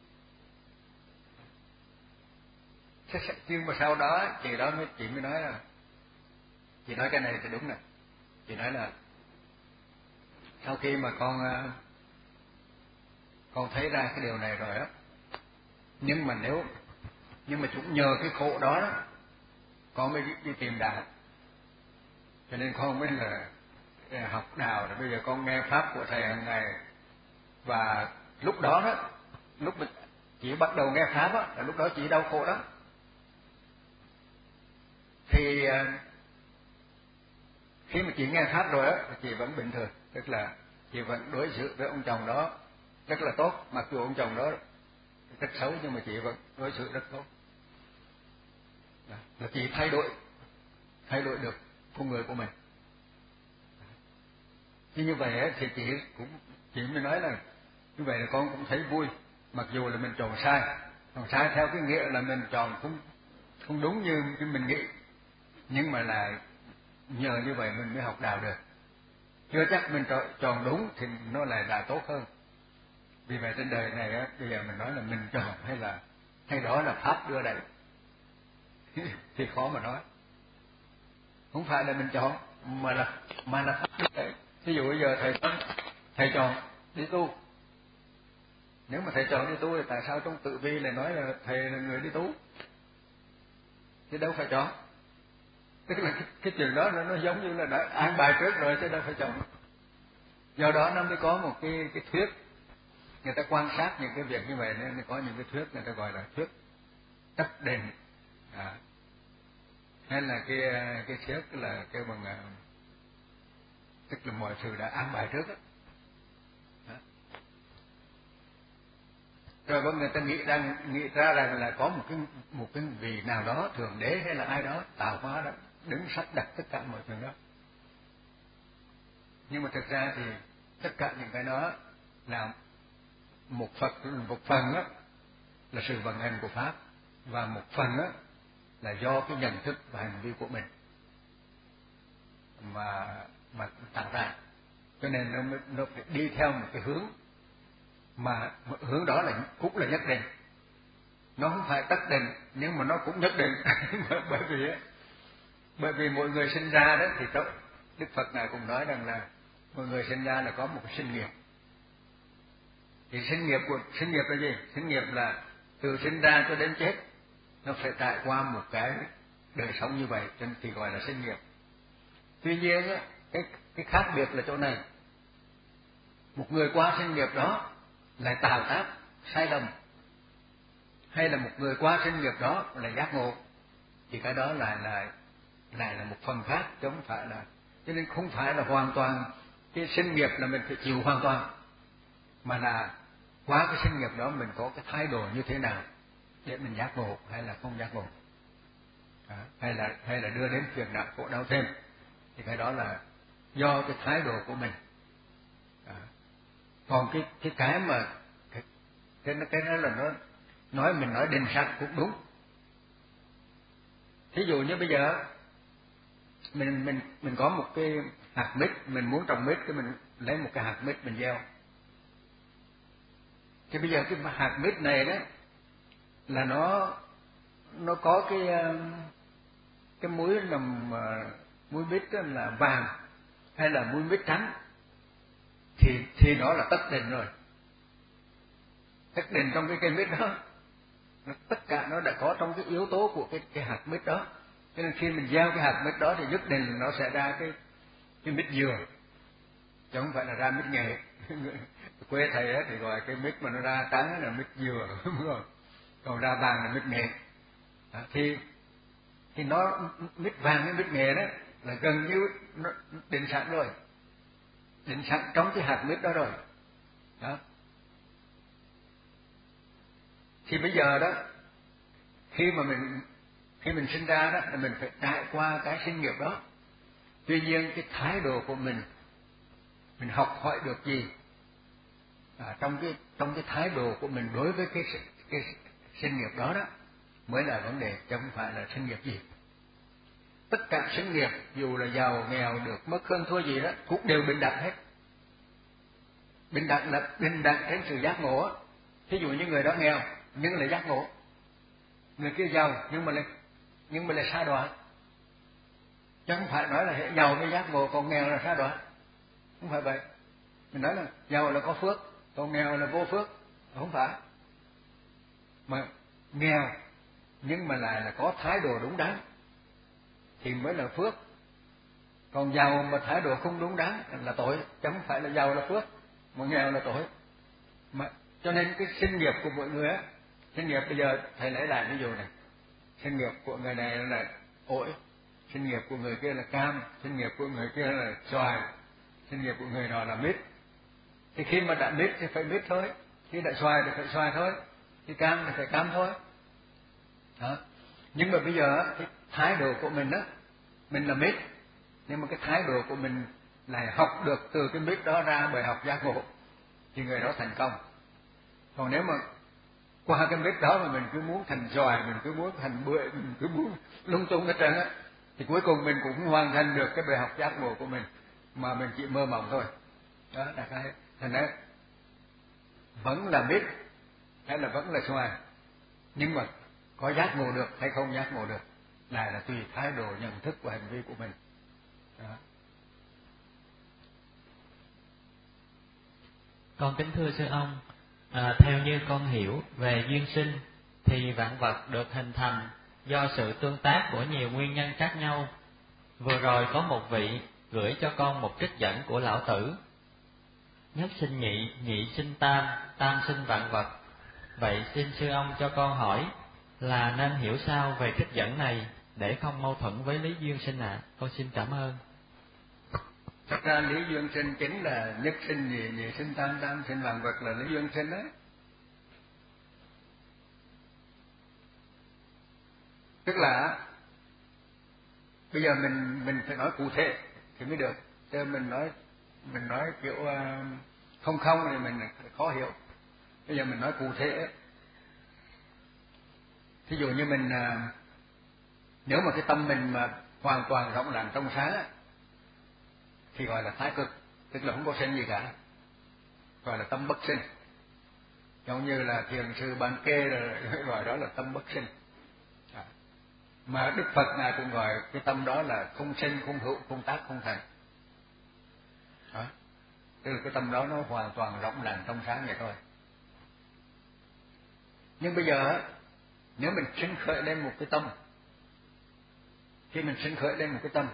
Speaker 1: Nhưng mà sau đó chị đó mới chị mới nói là chị nói cái này thì đúng nè. Chị nói là sau khi mà con con thấy ra cái điều này rồi á, nhưng mà nếu nhưng mà cũng nhờ cái khổ đó đó con mới đi, đi tìm đạo, cho nên con mới là học đạo. Rồi bây giờ con nghe pháp của thầy hàng ngày, và lúc đó đó lúc mà chị bắt đầu nghe pháp á là lúc đó chị đau khổ đó. Thì khi mà chị nghe pháp rồi á chị vẫn bình thường, tức là chị vẫn đối xử với ông chồng đó rất là tốt, mặc dù ông chồng đó rất xấu nhưng mà chị vẫn đối xử rất tốt. Là chị thay đổi thay đổi được con người của mình. Chứ như vậy ấy, thì chị cũng chị mới nói là như vậy là con cũng thấy vui, mặc dù là mình chọn sai, chọn sai theo cái nghĩa là mình chọn không không đúng như cái mình nghĩ, nhưng mà là nhờ như vậy mình mới học đạo được. Chưa chắc mình chọn, chọn đúng thì nó lại là tốt hơn. Vì vậy trên đời này á, bây giờ mình nói là mình chọn hay là hay đó là pháp đưa đẩy thì khó mà nói. Không phải là mình chọn mà là mà là pháp đưa đẩy. Ví dụ bây giờ thầy thầy chọn đi tu, nếu mà thầy chọn đi tu thì tại sao trong tự vi lại nói là thầy là người đi tu? Chứ đâu phải chọn. Tức là cái, cái chuyện đó nó, nó giống như là đã an bài trước rồi chứ đâu phải chọn. Do đó nó mới có một cái cái thuyết, người ta quan sát những cái việc như vậy nên mới có những cái thuyết người ta gọi là thuyết tất định. À. Hay là cái cái thuyết là kêu bằng à, tức là mọi sự đã an bài trước đó. Đó. Rồi có người ta nghĩ rằng nghĩ ra rằng là có một cái một cái vị nào đó, thượng đế hay là ai đó tạo hóa đó đứng sắp đặt tất cả mọi chuyện đó. Nhưng mà thực ra thì tất cả những cái đó là một Phật một phần đó là sự vận hành của pháp, và một phần đó là do cái nhận thức và hành vi của mình mà mà tạo ra. Cho nên nó nó phải đi theo một cái hướng mà một hướng đó là cũng là nhất định. Nó không phải tất định nhưng mà nó cũng nhất định. bởi vì bởi vì mỗi người sinh ra đó thì Đức Phật này cũng nói rằng là mọi người sinh ra là có một cái sinh nghiệp. Thì sinh nghiệp của sinh nghiệp là gì? Sinh nghiệp là từ sinh ra cho đến chết nó phải trải qua một cái đời sống như vậy, cho nên thì gọi là sinh nghiệp. Tuy nhiên á, cái cái khác biệt là chỗ này. Một người qua sinh nghiệp đó lại tạo tác sai lầm, hay là một người qua sinh nghiệp đó là giác ngộ, thì cái đó lại là lại là một phần khác, chứ không phải là, cho nên không phải là hoàn toàn cái sinh nghiệp là mình phải chịu hoàn toàn, mà là qua cái sinh nghiệp đó mình có cái thái độ như thế nào để mình giác ngộ hay là không giác ngộ, à, hay là hay là đưa đến phiền não khổ đau thêm, thì cái đó là do cái thái độ của mình. À. Còn cái cái cái mà cái cái cái đó là nó nói mình nói định sắc cũng đúng. Ví dụ như bây giờ mình mình mình có một cái hạt mít, mình muốn trồng mít thì mình lấy một cái hạt mít mình gieo. Thì bây giờ cái hạt mít này đó là nó nó có cái cái muối nằm muối mít đó là vàng hay là muối mít trắng, thì thì nó là tất định rồi. Tất định trong cái cây mít đó, nó, tất cả nó đã có trong cái yếu tố của cái cái hạt mít đó. Cho nên khi mình gieo cái hạt mít đó thì nhất định nó sẽ ra cái cái mít dừa, chứ không phải là ra mít nghệ. quê thầy á thì gọi cái mít mà nó ra trắng là mít dừa, đúng không? Còn ra vàng là mít nghệ. À, thì thì nó mít vàng với mít nghệ đó là gần như nó định sẵn rồi, định sẵn trong cái hạt mít đó rồi. Đó. Thì bây giờ đó, khi mà mình khi mình sinh ra đó là mình phải trải qua cái sinh nghiệp đó. Tuy nhiên cái thái độ của mình, mình học hỏi được gì à, trong cái trong cái thái độ của mình đối với cái cái sinh nghiệp đó đó mới là vấn đề, chứ không phải là sinh nghiệp gì. Tất cả sinh nghiệp dù là giàu nghèo được mất hơn thua gì đó cũng đều bình đẳng hết. Bình đẳng là bình đẳng trên sự giác ngộ. Thí dụ như người đó nghèo nhưng là giác ngộ, người kia giàu nhưng mà lại nhưng mà lại sa đọa, chứ không phải nói là hệ giàu mới giác ngộ còn nghèo là sa đọa, không phải vậy. Mình nói là giàu là có phước còn nghèo là vô phước, không phải. Mà nghèo nhưng mà lại là có thái độ đúng đắn thì mới là phước, còn giàu mà thái độ không đúng đắn là tội, chứ không phải là giàu là phước mà nghèo là tội. Mà cho nên cái sinh nghiệp của mọi người á, sinh nghiệp bây giờ thầy lấy lại ví dụ này, sinh nghiệp của người này là ổi, sinh nghiệp của người kia là cam, sinh nghiệp của người kia là xoài, sinh nghiệp của người nọ là mít. Thì khi mà đã mít thì phải mít thôi, khi đã xoài thì phải xoài thôi, khi cam thì phải cam thôi. Đó. Nhưng mà bây giờ cái thái độ của mình á, mình là mít, nhưng mà cái thái độ của mình lại học được từ cái mít đó ra bài học giác ngộ thì người đó thành công. Còn nếu mà qua cái mít đó mà mình cứ muốn thành xoài, mình cứ muốn thành bưởi, mình cứ muốn lung tung hết trơn á, thì cuối cùng mình cũng không hoàn thành được cái bài học giác ngộ của mình, mà mình chỉ mơ mộng thôi. Đó là cái thành ra vẫn là mít hay là vẫn là xoài, nhưng mà có giác ngộ được hay không giác ngộ được là là tùy thái độ nhận thức và hành vi của mình. Đó.
Speaker 3: Con kính thưa sư ông, à, theo như con hiểu về duyên sinh thì vạn vật được hình thành do sự tương tác của nhiều nguyên nhân khác nhau. Vừa rồi có một vị gửi cho con một trích dẫn của Lão Tử: nhất sinh nhị, nhị sinh tam, tam sinh vạn vật. Vậy xin sư ông cho con hỏi là nên hiểu sao về trích dẫn này để không mâu thuẫn với lý duyên sinh ạ? À? Con xin cảm ơn.
Speaker 1: Thật ra lý duyên sinh chính là nhất sinh nhị, nhị sinh tam, tam sinh vạn vật là lý duyên sinh đấy. Tức là bây giờ mình mình phải nói cụ thể thì mới được, chứ mình nói mình nói kiểu không không thì mình khó hiểu. Bây giờ mình nói cụ thể. Ví dụ như mình nếu mà cái tâm mình mà hoàn toàn rộng lặng trong sáng thì gọi là thái cực, tức là không có sinh gì cả, gọi là tâm bất sinh. Giống như là thiền sư Ban Kê rồi gọi đó là tâm bất sinh. À. Mà Đức Phật ngài cũng gọi cái tâm đó là không sinh, không hữu, không tác, không thành. Đó. Tức là cái tâm đó nó hoàn toàn rộng lặng trong sáng vậy thôi. Nhưng bây giờ nếu mình sinh khởi lên một cái tâm, khi mình sinh khởi lên một cái tâm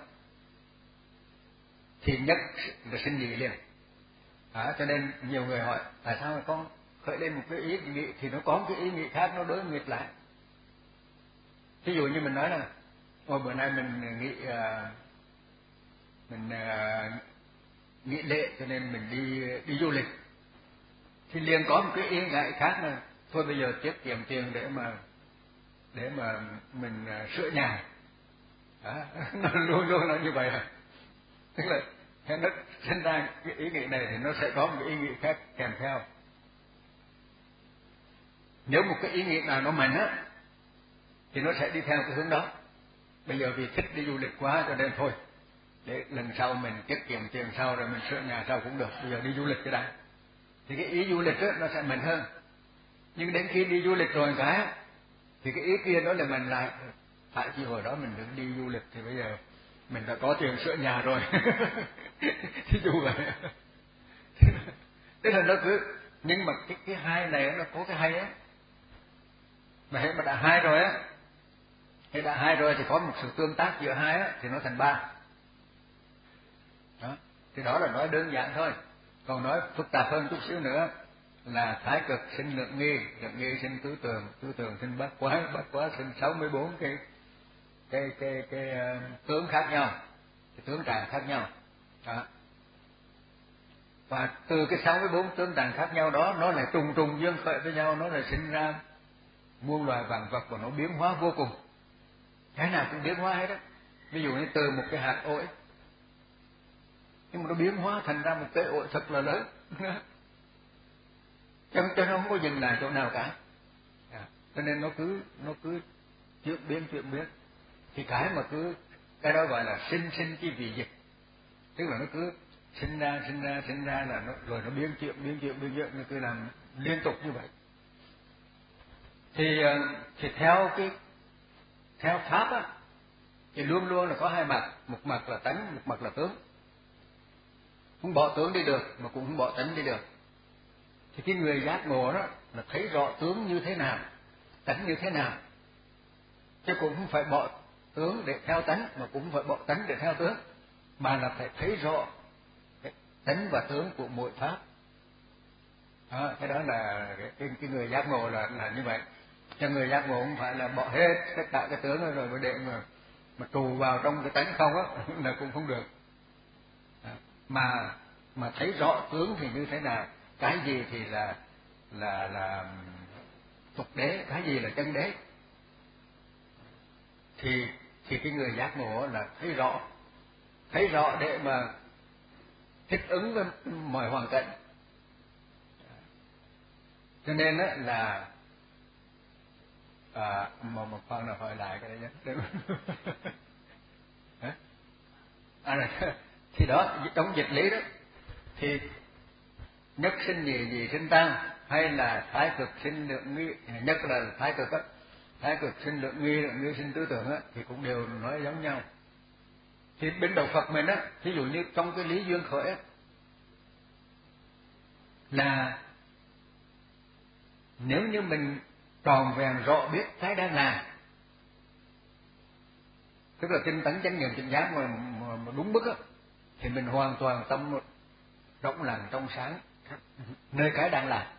Speaker 1: thì nhất là sinh nhị liền. À, cho nên nhiều người hỏi tại sao mà con khởi lên một cái ý nghĩ thì nó có một cái ý nghĩ khác nó đối nghịch lại. Ví dụ như mình nói là ôi bữa nay mình nghĩ uh, mình uh, nghĩ lễ cho nên mình đi đi du lịch, thì liền có một cái ý nghĩ khác là thôi bây giờ tiết kiệm tiền để mà để mà mình uh, sửa nhà. Đó, nó luôn luôn là như vậy. Tức là nó sinh ra cái ý nghĩ này thì nó sẽ có một cái ý nghĩ khác kèm theo. Nếu một cái ý nghĩ nào nó mạnh á thì nó sẽ đi theo cái hướng đó. Bây giờ vì thích đi du lịch quá cho nên thôi để lần sau mình tiết kiệm tiền sau rồi mình sửa nhà sau cũng được, bây giờ đi du lịch cái đã. Thì cái ý du lịch á nó sẽ mạnh hơn. Nhưng đến khi đi du lịch rồi cái thì cái ý kia nó lại mạnh lại. Tại vì hồi đó mình đừng đi du lịch thì bây giờ mình đã có tiền sửa nhà rồi. Thí dụ vậy. Tức là nó cứ, nhưng mà cái cái hai này nó có cái hay á. Mà hệ mà đã hai rồi á, hệ đã hai rồi thì có một sự tương tác giữa hai á thì nó thành ba. Đó, thì đó là nói đơn giản thôi. Còn nói phức tạp hơn chút xíu nữa là thái cực sinh lượng nghi, lượng nghi sinh tứ tường, tứ tường sinh bát quái, bát quái sinh sáu mươi bốn cái cái cái cái, cái uh, tướng khác nhau, cái tướng tràng khác nhau. Đó. Và từ cái sáu mươi bốn tướng tràng khác nhau đó, nó lại trùng trùng duyên khởi với nhau, nó lại sinh ra muôn loài vạn vật và nó biến hóa vô cùng. Cái nào cũng biến hóa hết đó. Ví dụ như từ một cái hạt ổi, nhưng mà nó biến hóa thành ra một cái ổi thật là lớn. Cho, cho nó không có dừng lại chỗ nào cả. À, cho nên nó cứ nó cứ chuyển biến chuyển biến. Thì cái mà cứ cái đó gọi là sinh sinh chi vì dịch, tức là nó cứ sinh ra sinh ra sinh ra là nó rồi nó biến chuyển biến chuyển biến chuyển, nó cứ làm liên tục như vậy. Thì thì theo cái theo pháp á, thì luôn luôn là có hai mặt, một mặt là tánh, một mặt là tướng. Không bỏ tướng đi được mà cũng không bỏ tánh đi được. Thì cái người giác ngộ đó là thấy rõ tướng như thế nào, tánh như thế nào, chứ cũng không phải bỏ tướng để theo tánh, mà cũng không phải bỏ tánh để theo tướng, mà là phải thấy rõ cái tánh và tướng của mỗi pháp. Đó, cái đó là cái, cái người giác ngộ là là như vậy. Cho người giác ngộ không phải là bỏ hết tất cả cái tướng rồi mới để mà mà trù vào trong cái tánh không á, là cũng không được. Đó. Mà mà thấy rõ tướng thì như thế nào, cái gì thì là là là tục đế, cái gì là chân đế, thì thì cái người giác ngộ là thấy rõ, thấy rõ để mà thích ứng với mọi hoàn cảnh. Cho nên á là à, mà một phần là hỏi lại cái đấy nhé. À, thì đó trong dịch lý đó thì nhất sinh gì gì sinh tăng, hay là thái cực sinh lượng nghi, nhất là thái cực á, thái cực sinh lượng nghi, lượng nghi sinh tứ tưởng á, thì cũng đều nói giống nhau. Thì bên đạo Phật mình á, ví dụ như trong cái lý duyên khởi á, là nếu như mình tròn vẹn rõ biết cái đang làm, tức là tinh tấn chánh niệm chánh giác mà, mà, mà đúng mức á, thì mình hoàn toàn tâm rộng lặng trong sáng nơi cái đang làm,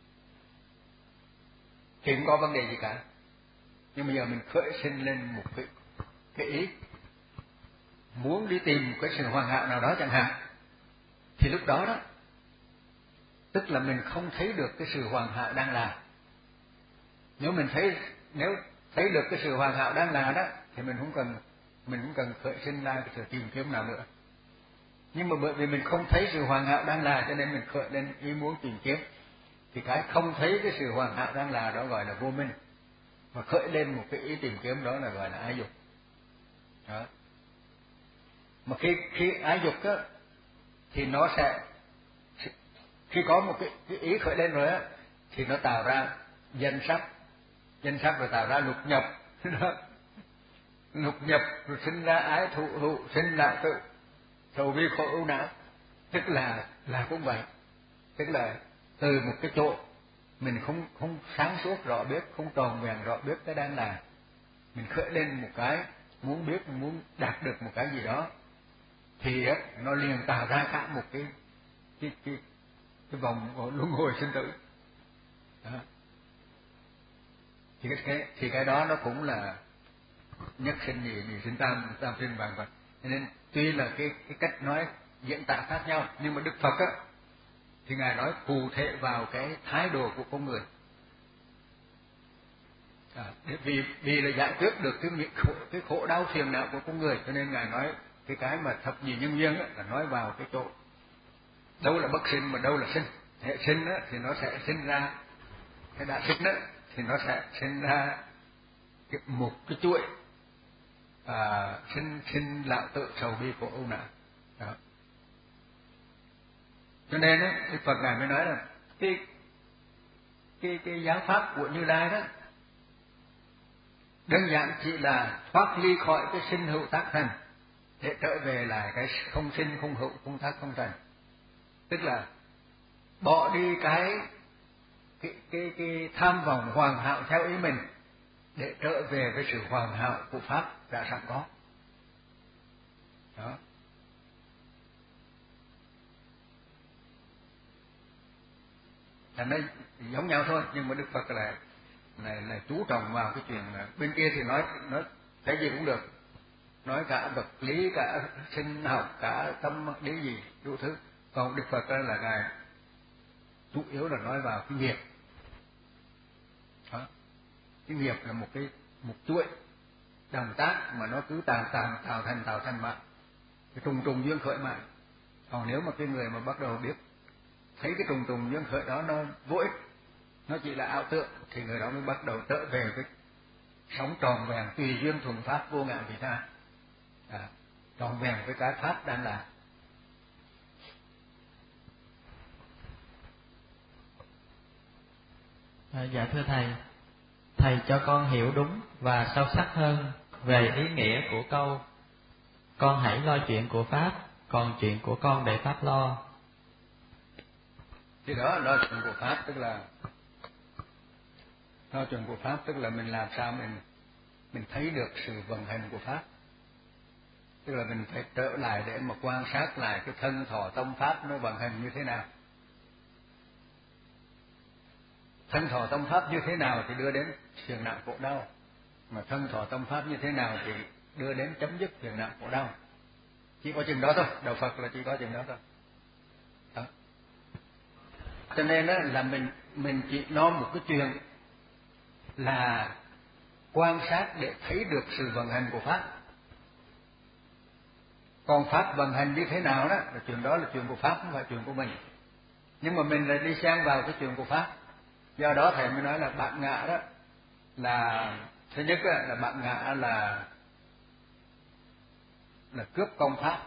Speaker 1: thì không có vấn đề gì cả. Nhưng bây giờ mình khởi sinh lên một cái, cái ý muốn đi tìm cái sự hoàn hảo nào đó chẳng hạn, thì lúc đó đó tức là mình không thấy được cái sự hoàn hảo đang làm. Nếu mình thấy nếu thấy được cái sự hoàn hảo đang làm đó, thì mình không cần mình không cần khởi sinh ra cái sự tìm kiếm nào nữa. Nhưng mà bởi vì mình không thấy sự hoàn hảo đang là, cho nên mình khởi lên ý muốn tìm kiếm, thì cái không thấy cái sự hoàn hảo đang là đó gọi là vô minh, mà khởi lên một cái ý tìm kiếm đó là gọi là ái dục. Đó. Mà khi khi ái dục á, thì nó sẽ khi có một cái, cái ý khởi lên rồi á, thì nó tạo ra danh sắc, danh sắc rồi tạo ra lục nhập. Lục nhập rồi sinh ra ái thụ hữu, sinh lạc tự, sầu bi khổ ưu não, tức là là cũng vậy, tức là từ một cái chỗ mình không không sáng suốt rõ biết, không tròn vẹn rõ biết cái đang là, mình khởi lên một cái muốn biết, muốn đạt được một cái gì đó, thì á, nó liền tạo ra cả một cái cái cái cái vòng luân hồi sinh tử. Đó. Thì cái, cái thì cái đó nó cũng là nhất sinh nhị, nhị sinh tam, tam sinh vạn vật. Cho nên tuy là cái cái cách nói diễn tả khác nhau, nhưng mà Đức Phật á thì ngài nói cụ thể vào cái thái độ của con người. À, vì vì là giải quyết được cái khổ, cái khổ đau phiền não của con người, cho nên ngài nói cái cái mà thập nhị nhân duyên á, là nói vào cái chỗ đâu là bất sinh mà đâu là sinh. Hệ sinh á thì nó sẽ sinh ra, cái đã sinh á thì nó sẽ sinh ra cái, một cái chuỗi à, sinh sinh lão tự sầu bi khổ ưu não. Đó. Cho nên á, Đức Phật ngài mới nói là cái cái cái giáo pháp của Như Lai đó đơn giản chỉ là thoát ly khỏi cái sinh hữu tác thành để trở về lại cái không sinh không hữu không tác không thành, tức là bỏ đi cái cái cái cái tham vọng hoàn hảo theo ý mình để trở về với sự hoàn hảo của pháp đã sẵn có. Đó. thành nó giống nhau thôi, nhưng mà Đức Phật là là, là chú trọng vào cái chuyện là bên kia thì nói nói cái gì cũng được, nói cả vật lý, cả sinh học, cả tâm lý gì đủ thứ. Còn Đức Phật đó là ngài chủ yếu là nói vào cái nghiệp. Đó. Cái nghiệp là một cái một chuỗi động tác mà nó cứ tạo tạo tạo thành tạo thành mà cái trùng trùng duyên khởi mà. Còn nếu mà cái người mà bắt đầu biết thấy cái trùng trùng duyên khởi đó nó vô ích, nó chỉ là ảo tưởng, thì người đó mới bắt đầu trở về cái sống tròn vẹn tùy duyên thuần pháp vô ngã vị tha, à, tròn vẹn với cái pháp đang là.
Speaker 3: À, dạ thưa thầy, thầy cho con hiểu đúng và sâu sắc hơn về ý nghĩa của câu con hãy lo chuyện của pháp, còn chuyện của con để pháp lo.
Speaker 1: Thì đó, lo chuyện của pháp tức là lo chuyện của pháp tức là mình làm sao mình mình thấy được sự vận hành của pháp, tức là mình phải trở lại để mà quan sát lại cái thân thọ tâm pháp nó vận hành như thế nào. Thân thọ tâm pháp như thế nào thì đưa đến phiền não khổ đau, mà thân thọ tâm pháp như thế nào thì đưa đến chấm dứt phiền não khổ đau. Chỉ có chừng đó thôi, đạo Phật là chỉ có chừng đó thôi. Đó. Cho nên đó là mình mình chỉ nói một cái chuyện là quan sát để thấy được sự vận hành của pháp. Còn pháp vận hành như thế nào đó là chuyện đó là chuyện của pháp, không phải chuyện của mình. Nhưng mà mình lại đi xen vào cái chuyện của pháp. Do đó thầy mới nói là bạn ngã đó là thứ nhất là bạn ngã là là cướp công pháp,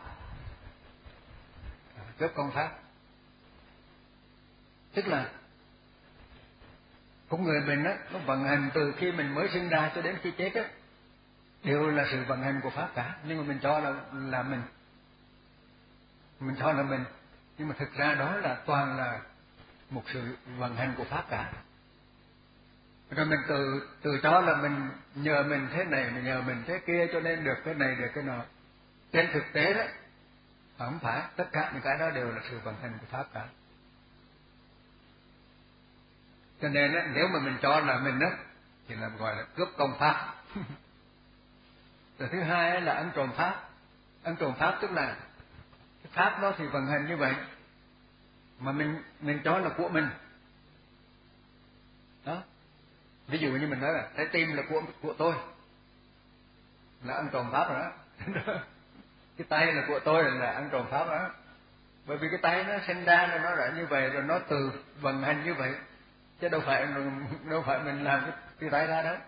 Speaker 1: cướp công pháp, tức là con người mình á nó vận hành từ khi mình mới sinh ra cho đến khi chết á đều là sự vận hành của pháp cả, nhưng mà mình cho là là mình mình cho là mình nhưng mà thực ra đó là toàn là một sự vận hành của pháp cả. Rồi mình từ từ cho là mình nhờ mình thế này, mình nhờ mình thế kia cho nên được cái này được cái nọ. Trên thực tế đó không phải, tất cả những cái đó đều là sự vận hành của pháp cả. Cho nên đó, nếu mà mình cho là mình đó thì là gọi là cướp công pháp. Rồi thứ hai là ăn trộm pháp. Ăn trộm pháp tức là cái pháp đó thì vận hành như vậy mà mình mình cho là của mình. Đó. Ví dụ như mình nói là trái tim là của của tôi, là ăn trộm pháp rồi đó. Cái tay là của tôi là ăn trộm pháp rồi đó. Bởi vì cái tay nó sinh ra rồi nó đã như vậy, rồi nó từ vận hành như vậy, chứ đâu phải đâu phải mình làm cái, cái tay ra đó.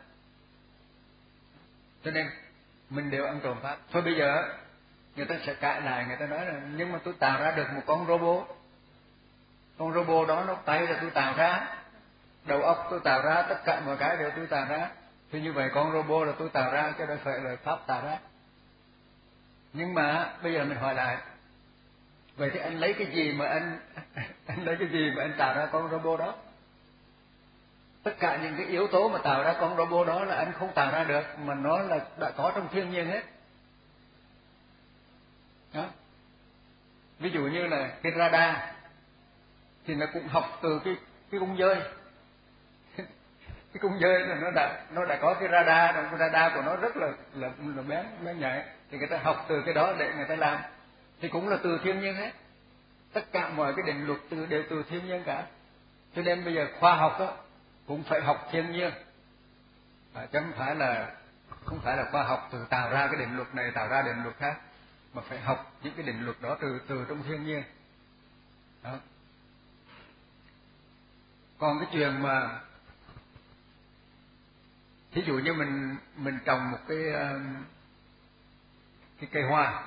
Speaker 1: Cho nên mình đều ăn trộm pháp. Thôi bây giờ người ta sẽ cãi lại, người ta nói là nhưng mà tôi tạo ra được một con robot, con robot đó nó tay là tôi tạo ra, đầu óc tôi tạo ra, tất cả mọi cái đều tôi tạo ra, thì như vậy con robot là tôi tạo ra chứ đâu phải là pháp tạo ra. Nhưng mà bây giờ mình hỏi lại, vậy thì anh lấy cái gì mà anh anh lấy cái gì mà anh tạo ra con robot đó? Tất cả những cái yếu tố mà tạo ra con robot đó là anh không tạo ra được, mà nó là đã có trong thiên nhiên hết. Đó. Ví dụ như là cái radar thì nó cũng học từ cái cái cung dơi. Cái cung dơi là nó đã nó đã có cái radar, cái radar của nó rất là là, là bén bén nhạy, thì người ta học từ cái đó để người ta làm, thì cũng là từ thiên nhiên hết. Tất cả mọi cái định luật từ đều từ thiên nhiên cả. Cho nên bây giờ khoa học đó cũng phải học thiên nhiên, à, chứ không phải là không phải là khoa học từ tạo ra cái định luật này tạo ra định luật khác, mà phải học những cái định luật đó từ từ trong thiên nhiên. Đó. Còn cái chuyện mà thí dụ như mình mình trồng một cái cái cây hoa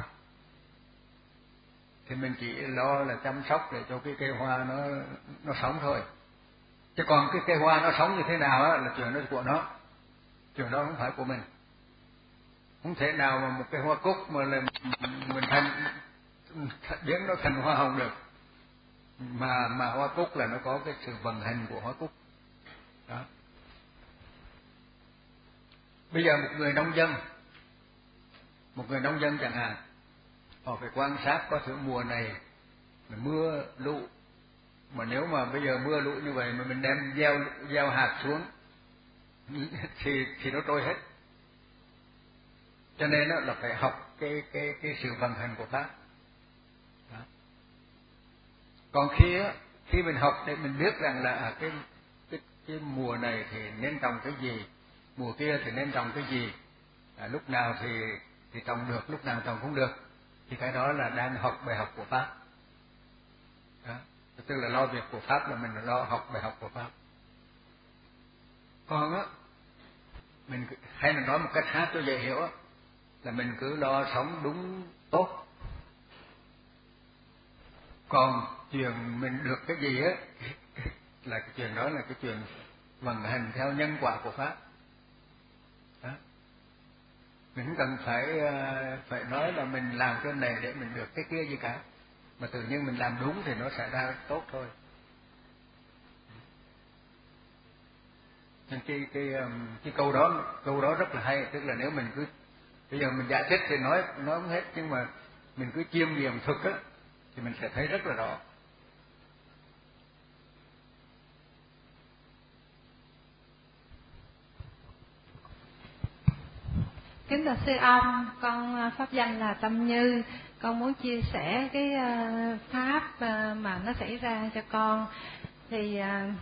Speaker 1: thì mình chỉ lo là chăm sóc để cho cái cây hoa nó nó sống thôi. Chứ còn cái cây hoa nó sống như thế nào á là chuyện đó của nó, chuyện đó không phải của mình. Không thể nào mà một cái hoa cúc mà là mình thành biến nó thành hoa hồng được, mà mà hoa cúc là nó có cái sự vận hành của hoa cúc. Đó. Bây giờ một người nông dân, một người nông dân chẳng hạn, họ phải quan sát có thử mùa này mưa lũ, Mà nếu mà bây giờ mưa lũ như vậy mà mình đem gieo gieo hạt xuống thì thì nó trôi hết. Cho nên đó là phải học cái cái cái sự vận hành của pháp. Đó. Còn khi á, khi mình học để mình biết rằng là à, cái cái cái mùa này thì nên trồng cái gì, mùa kia thì nên trồng cái gì, à, lúc nào thì thì trồng được, lúc nào trồng không được, thì cái đó là đang học bài học của pháp. Đó. Tức là lo việc của pháp là mình lo học bài học của pháp. Còn á, mình hay là nói một cách khác cho dễ hiểu á, là mình cứ lo sống đúng tốt. Còn chuyện mình được cái gì á là cái chuyện đó là cái chuyện vận hành theo nhân quả của pháp. Đó. Mình không cần phải phải nói là mình làm cái này để mình được cái kia gì cả, mà tự nhiên mình làm đúng thì nó sẽ ra tốt thôi. Nên cái cái cái câu đó câu đó rất là hay, tức là nếu mình cứ bây giờ mình giải thích thì nói nói không hết, nhưng mà mình cứ chiêm nghiệm thực á thì mình sẽ thấy rất là rõ.
Speaker 4: Kính thưa sư ông, con pháp danh là Tâm Như, con muốn chia sẻ cái pháp mà nó xảy ra cho con. Thì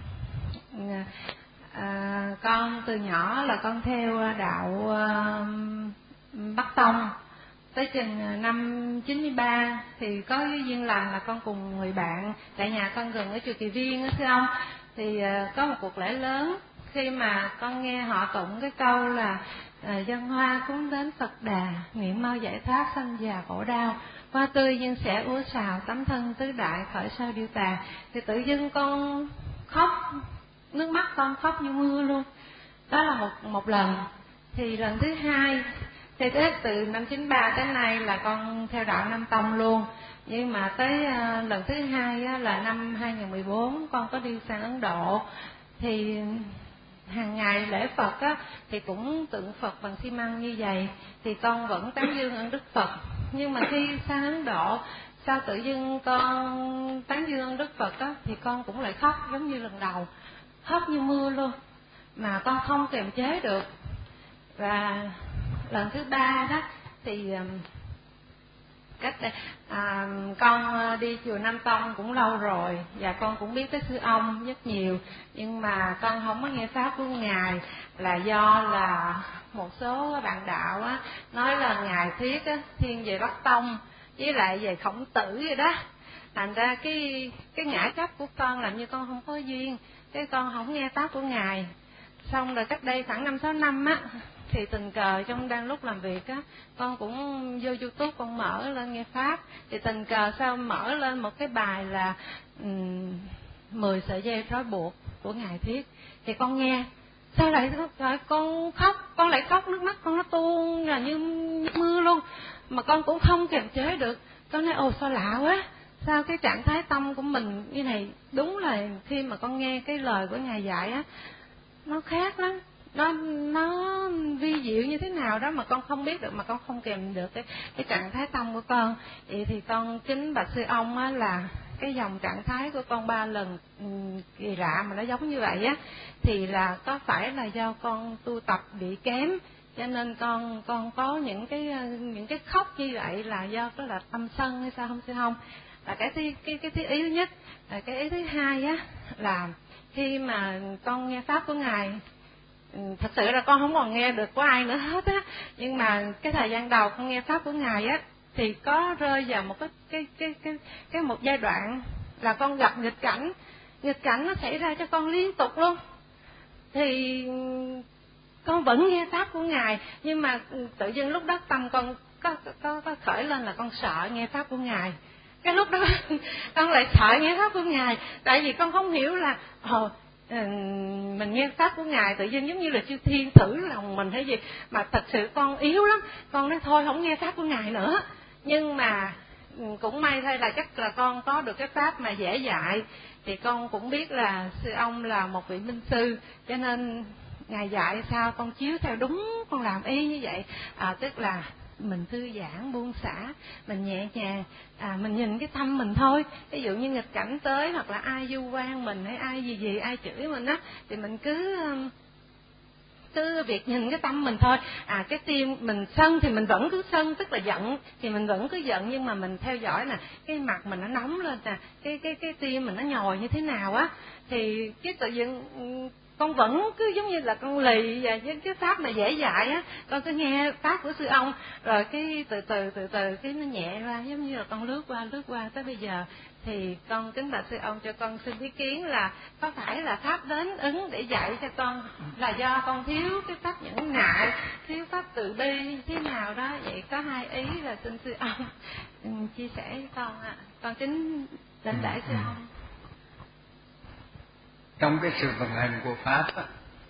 Speaker 4: à, con từ nhỏ là con theo đạo à, Bắc Tông, tới chừng năm chín mươi ba thì có cái duyên lành là con cùng người bạn, tại nhà con gần ở chùa Kỳ Viên đó thưa ông, thì à, có một cuộc lễ lớn. Khi mà con nghe họ tụng cái câu là à, dân hoa cúng đến Phật Đà, nguyện mau giải thoát sanh già khổ đau, hoa tươi nhưng sẽ úa xào, tấm thân tứ đại khỏi sao điêu tàn, thì tự dưng con khóc, nước mắt con khóc như mưa luôn. Đó là một một lần. Thì lần thứ hai thì tới từ năm chín ba tới nay là con theo đạo Nam Tông luôn. Nhưng mà tới uh, lần thứ hai á, là năm hai không một bốn con có đi sang Ấn Độ. Thì hàng ngày lễ Phật á, thì cũng tượng Phật bằng xi măng như vậy, thì con vẫn tán dương ơn Đức Phật. Nhưng mà khi sang Ấn Độ, sao tự dưng con tán dương ơn Đức Phật á, thì con cũng lại khóc giống như lần đầu, khóc như mưa luôn, mà con không kiềm chế được. Và lần thứ ba đó thì cách đây, à, con đi chùa Nam Tông cũng lâu rồi, và con cũng biết tới sư ông rất nhiều, nhưng mà con không có nghe pháp của ngài là do là một số bạn đạo á nói là ngài thuyết á thiên về Bắc Tông với lại về Khổng Tử vậy đó, thành ra cái cái ngã chấp của con làm như con không có duyên, cái con không nghe pháp của ngài. Xong rồi cách đây khoảng năm sáu năm á, thì tình cờ trong đang lúc làm việc á, con cũng vô YouTube con mở lên nghe pháp, thì tình cờ sao mở lên một cái bài là um, mười sợi dây trói buộc của ngài thuyết, thì con nghe sao lại rồi con khóc, con lại khóc, nước mắt con nó tuôn là như mưa luôn, mà con cũng không kiềm chế được. Con nói ồ sao lạ quá, sao cái trạng thái tâm của mình như này. Đúng là khi mà con nghe cái lời của ngài dạy á, nó khác lắm, nó nó vi diệu như thế nào đó mà con không biết được, mà con không kèm được cái cái trạng thái tâm của con. Vậy thì con kính bạch sư ông á, là cái dòng trạng thái của con ba lần kỳ lạ mà nó giống như vậy á, thì là có phải là do con tu tập bị kém, cho nên con con có những cái những cái khóc như vậy là do cái là tâm sân hay sao không sư không? Là cái cái cái cái, cái ý thứ nhất. Là cái ý thứ hai á, là khi mà con nghe pháp của ngài, thật sự là con không còn nghe được của ai nữa hết á, nhưng mà cái thời gian đầu con nghe pháp của ngài á, thì có rơi vào một cái cái cái cái cái một giai đoạn là con gặp nghịch cảnh, nghịch cảnh nó xảy ra cho con liên tục luôn. Thì con vẫn nghe pháp của ngài, nhưng mà tự dưng lúc đó tâm con có có có khởi lên là con sợ nghe pháp của ngài. Cái lúc đó con lại sợ nghe pháp của ngài, tại vì con không hiểu là ồ mình nghe pháp của ngài tự nhiên giống như là chư thiên thử lòng mình hay gì, mà thật sự con yếu lắm, con nói thôi không nghe pháp của ngài nữa. Nhưng mà cũng may thay là chắc là con có được cái pháp mà dễ dạy, thì con cũng biết là sư ông là một vị minh sư, cho nên ngài dạy sao con chiếu theo đúng, con làm y như vậy. À, tức là mình thư giãn buông xả, mình nhẹ nhàng, à mình nhìn cái tâm mình thôi. Ví dụ như nghịch cảnh tới hoặc là ai vu oan mình hay ai gì gì ai chửi mình á, thì mình cứ cứ việc nhìn cái tâm mình thôi. À cái tim mình sân thì mình vẫn cứ sân, tức là giận thì mình vẫn cứ giận, nhưng mà mình theo dõi nè, cái mặt mình nó nóng lên nè, cái cái cái tim mình nó nhồi như thế nào á, thì cái tự nhiên con vẫn cứ giống như là con lì và những cái pháp mà dễ dãi á, con cứ nghe pháp của sư ông, rồi cái từ từ từ từ cái nó nhẹ ra, giống như là con lướt qua lướt qua tới bây giờ. Thì con kính bạch sư ông cho con xin ý kiến là có phải là pháp đến ứng để dạy cho con là do con thiếu cái pháp nhẫn nại, thiếu pháp từ bi thế nào đó, vậy có hai ý là xin sư ông chia sẻ với con ạ. À. Con kính lãnh đại sư ông.
Speaker 1: Trong cái sự vận hành của pháp á,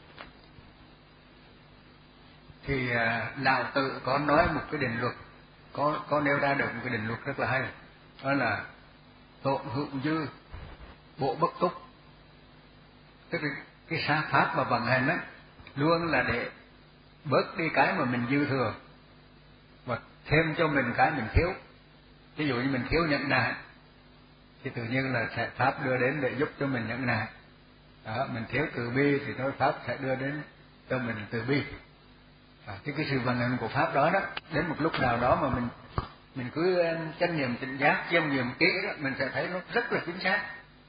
Speaker 1: thì Lão Tử có nói một cái định luật, có có nêu ra được một cái định luật rất là hay, đó là tổn hữu dư bộ bất túc. Tức là cái sa pháp mà vận hành á luôn là để bớt đi cái mà mình dư thừa và thêm cho mình cái mình thiếu. Ví dụ như mình thiếu nhẫn nại thì tự nhiên là sẽ pháp đưa đến để giúp cho mình nhẫn nại. Đó, mình thiếu từ bi thì nói pháp sẽ đưa đến cho mình từ bi. À, cái cái sự vận hành của pháp đó đó, đến một lúc nào đó mà mình mình cứ chánh niệm tỉnh giác chiêm nghiệm kỹ đó, mình sẽ thấy nó rất là chính xác.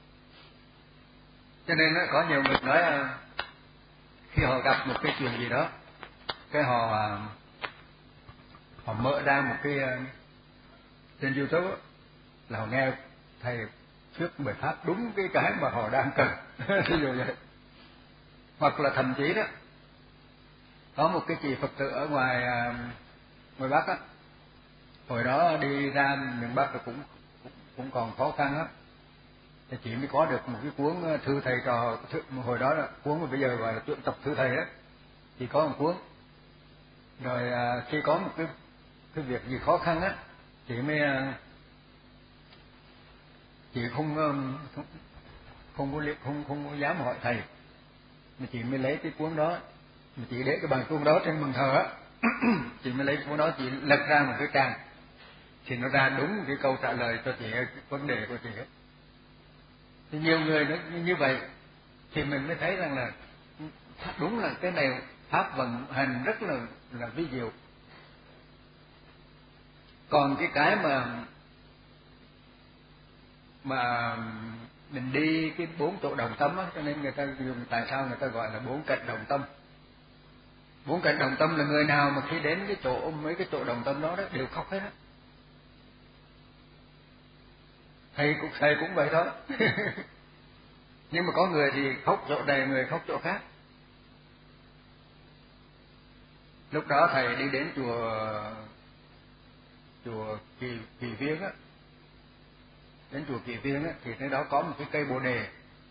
Speaker 1: Cho nên nó có nhiều người nói khi họ gặp một cái chuyện gì đó, cái họ họ mở ra một cái trên YouTube đó, là họ nghe thầy thuyết bài pháp đúng cái cái mà họ đang cần. Ví dụ vậy. Hoặc là thậm chí đó có một cái chị Phật tử ở ngoài ngoài Bắc á, hồi đó đi ra miền Bắc là cũng cũng, cũng còn khó khăn á, thì chị mới có được một cái cuốn thư thầy trò, thư, hồi đó là cuốn mà bây giờ gọi là tuyển tập thư thầy á, chị có một cuốn. Rồi à, khi có một cái cái việc gì khó khăn á, chị mới chị không không không có không không có dám hỏi thầy, mà chị mới lấy cái cuốn đó, mà chị để cái bài cuốn đó trên bàn thờ á. Chị mới lấy cuốn đó, chị lật ra một cái trang thì nó ra đúng cái câu trả lời cho chị cái vấn đề của chị ấy. Thì nhiều người nó như vậy thì mình mới thấy rằng là đúng là cái này pháp vận hành rất là là vi diệu. Còn cái cái mà mà mình đi cái bốn chỗ đồng tâm á, cho nên người ta dùng, tại sao người ta gọi là bốn cạnh đồng tâm. Bốn cạnh đồng tâm là người nào mà khi đến cái chỗ mấy cái chỗ đồng tâm đó đó đều khóc hết á. Thầy cũng thầy cũng vậy đó. Nhưng mà có người thì khóc chỗ này, người khóc chỗ khác. Lúc đó thầy đi đến chùa chùa Kỳ Kỳ Viên á, đến chùa Kỳ Viên á, thì nơi đó có một cái cây bồ đề,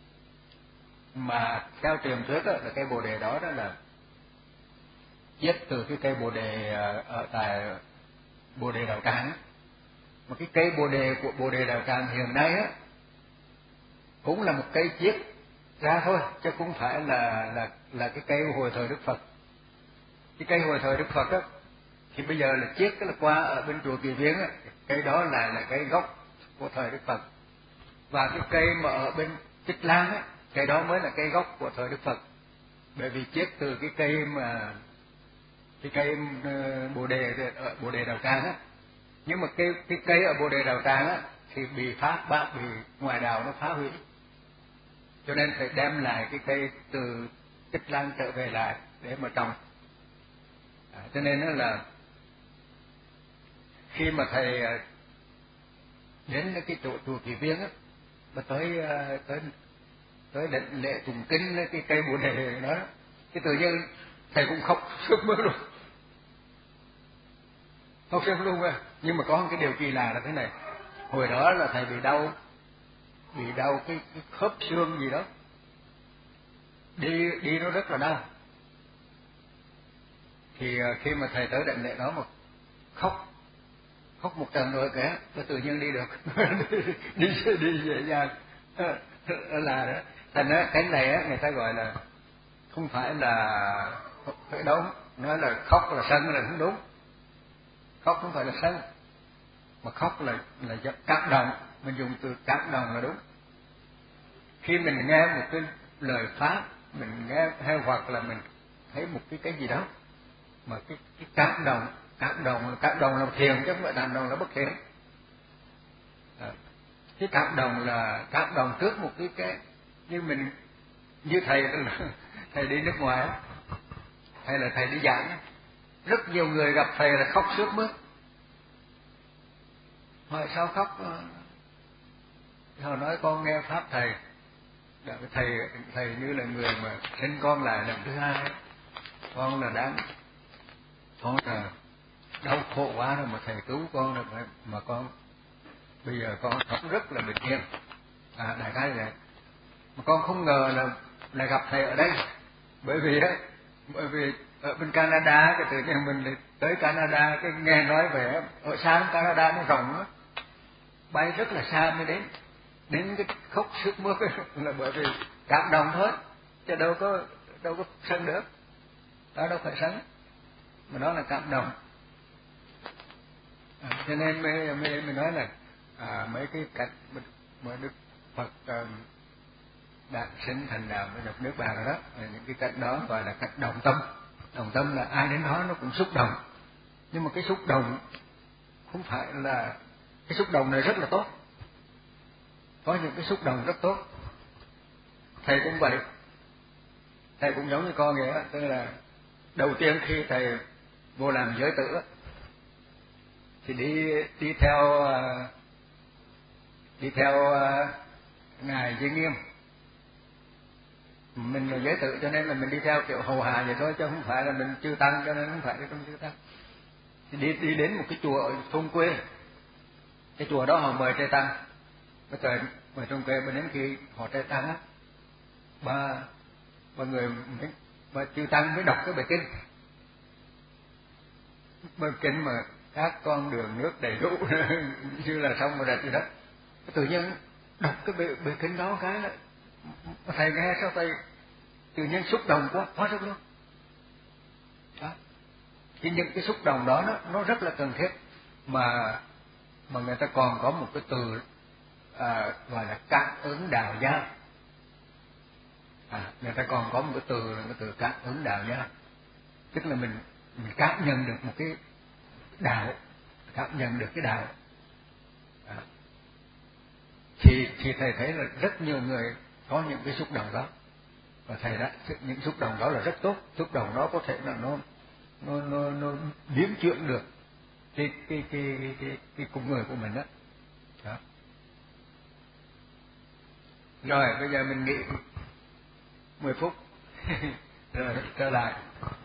Speaker 1: mà theo truyền thuyết á, là cây bồ đề đó đó là chiết từ cái cây bồ đề ở tại Bồ Đề Đạo Tràng á. Mà cái cây bồ đề của Bồ Đề Đạo Tràng hiện nay á cũng là một cây chiết ra thôi, chứ không phải là là là cái cây hồi thời Đức Phật. Cái cây hồi thời Đức Phật á thì bây giờ là chiết, cái là qua ở bên chùa Kỳ Viên á, cây đó là là cây gốc của thời Đức Phật. Và cái cây mà ở bên Tích Lan á, cây đó mới là cây gốc của thời Đức Phật. Bởi vì chiết từ cái cây mà cái cây bồ đề ở Bồ Đề Đạo Tràng á. Nhưng mà cái cái cây ở Bồ Đề Đạo Tràng á thì bị phá bác bị ngoại đạo nó phá hủy, cho nên phải đem lại cái cây từ Tích Lan trở về lại để mà trồng. À, cho nên đó là khi mà thầy đến cái chỗ chùa Kỳ Viên á, mà tới tới tới định lễ tụng kinh cái cây bồ đề đó, cái tự nhiên thầy cũng khóc sướt mướt luôn, khóc sướt luôn à. Nhưng mà có một cái điều kỳ lạ là thế này, hồi đó là thầy bị đau bị đau cái, cái khớp xương gì đó, đi đi nó rất là đau. Thì khi mà thầy tới định lễ đó mà khóc khóc một trận rồi kìa, nó tự nhiên đi được. đi đi dễ dàng là đó. Thành ra cái này á, người ta gọi là không phải là phải đâu, nói là khóc là sân là không đúng. khóc không phải là sân, mà khóc là là do cảm động. Mình dùng từ cảm động là đúng. Khi mình nghe một cái lời pháp, mình nghe hay hoặc là mình thấy một cái cái gì đó mà cái cái cảm động, cảm động cảm động là thiện chứ không phải cảm động là bất thiện. À, cái cảm động là cảm động trước một cái cái như mình như thầy thầy đi nước ngoài hay là thầy đi giảng, rất nhiều người gặp thầy là khóc sướt mướt. Hỏi sao khóc? Họ nói con nghe pháp thầy, thầy thầy như là người mà sinh con lại lần thứ hai, con là đáng, con là đau khổ quá rồi mà thầy cứu con rồi mà, mà con bây giờ con sống rất là bình yên. À, đại khái vậy. Mà con không ngờ là là gặp thầy ở đây, bởi vì đó, bởi vì ở bên Canada cái tự nhiên mình lại tới Canada, cái nghe nói về ở xa Canada nó rộng á, bay rất là xa mới đến, đến cái khóc sướt mướt là bởi vì cảm động thôi, chứ đâu có đâu có sân được, đó đâu phải sân, mà đó là cảm động. À, cho nên mới mới mới nói là à, mấy cái cách mà Đức Phật um, đạt sinh thành đạo mới nhập nước bàn rồi đó, những cái cách đó gọi là cách động tâm. Động tâm là ai đến đó nó cũng xúc động, nhưng mà cái xúc động không phải là cái xúc động này rất là tốt, có những cái xúc động rất tốt. Thầy cũng vậy, thầy cũng giống như con vậy đó, tức là đầu tiên khi thầy vô làm giới tử thì đi đi theo đi theo ngài Duy Nghiêm. Mình là giới tử cho nên là mình đi theo kiểu hầu hạ vậy thôi, chứ không phải là mình chư tăng, cho nên không phải là trong chư tăng. Thì đi đi đến một cái chùa ở thôn quê, cái chùa đó họ mời trai tăng, bây giờ mời trong quê, bên đến khi họ trai tăng á, ba ba người ba chư tăng mới đọc cái bài kinh, bài kinh mà các con đường nước đầy đủ như là xong rồi gì đó. Tự nhiên đọc cái bài, bài kinh đó cái là thầy nghe sao thầy tự nhiên xúc động quá, quá sức luôn. Đó. Thì những cái xúc động đó nó, nó rất là cần thiết, mà mà người ta còn có một cái từ à, gọi là cảm ứng đạo gia. À, người ta còn có một cái từ là cái từ cảm ứng đạo gia, tức là mình mình cảm nhận được một cái đạo, cảm nhận được cái đạo. À. Thì thì thầy thấy là rất nhiều người có những cái xúc động đó, và thầy đã những xúc động đó là rất tốt. Xúc động đó có thể là nó nó nó nó biến chuyển được cái cái cái cái cái, cái con người của mình đó. Đó. Rồi bây giờ mình nghỉ mười phút rồi trở lại.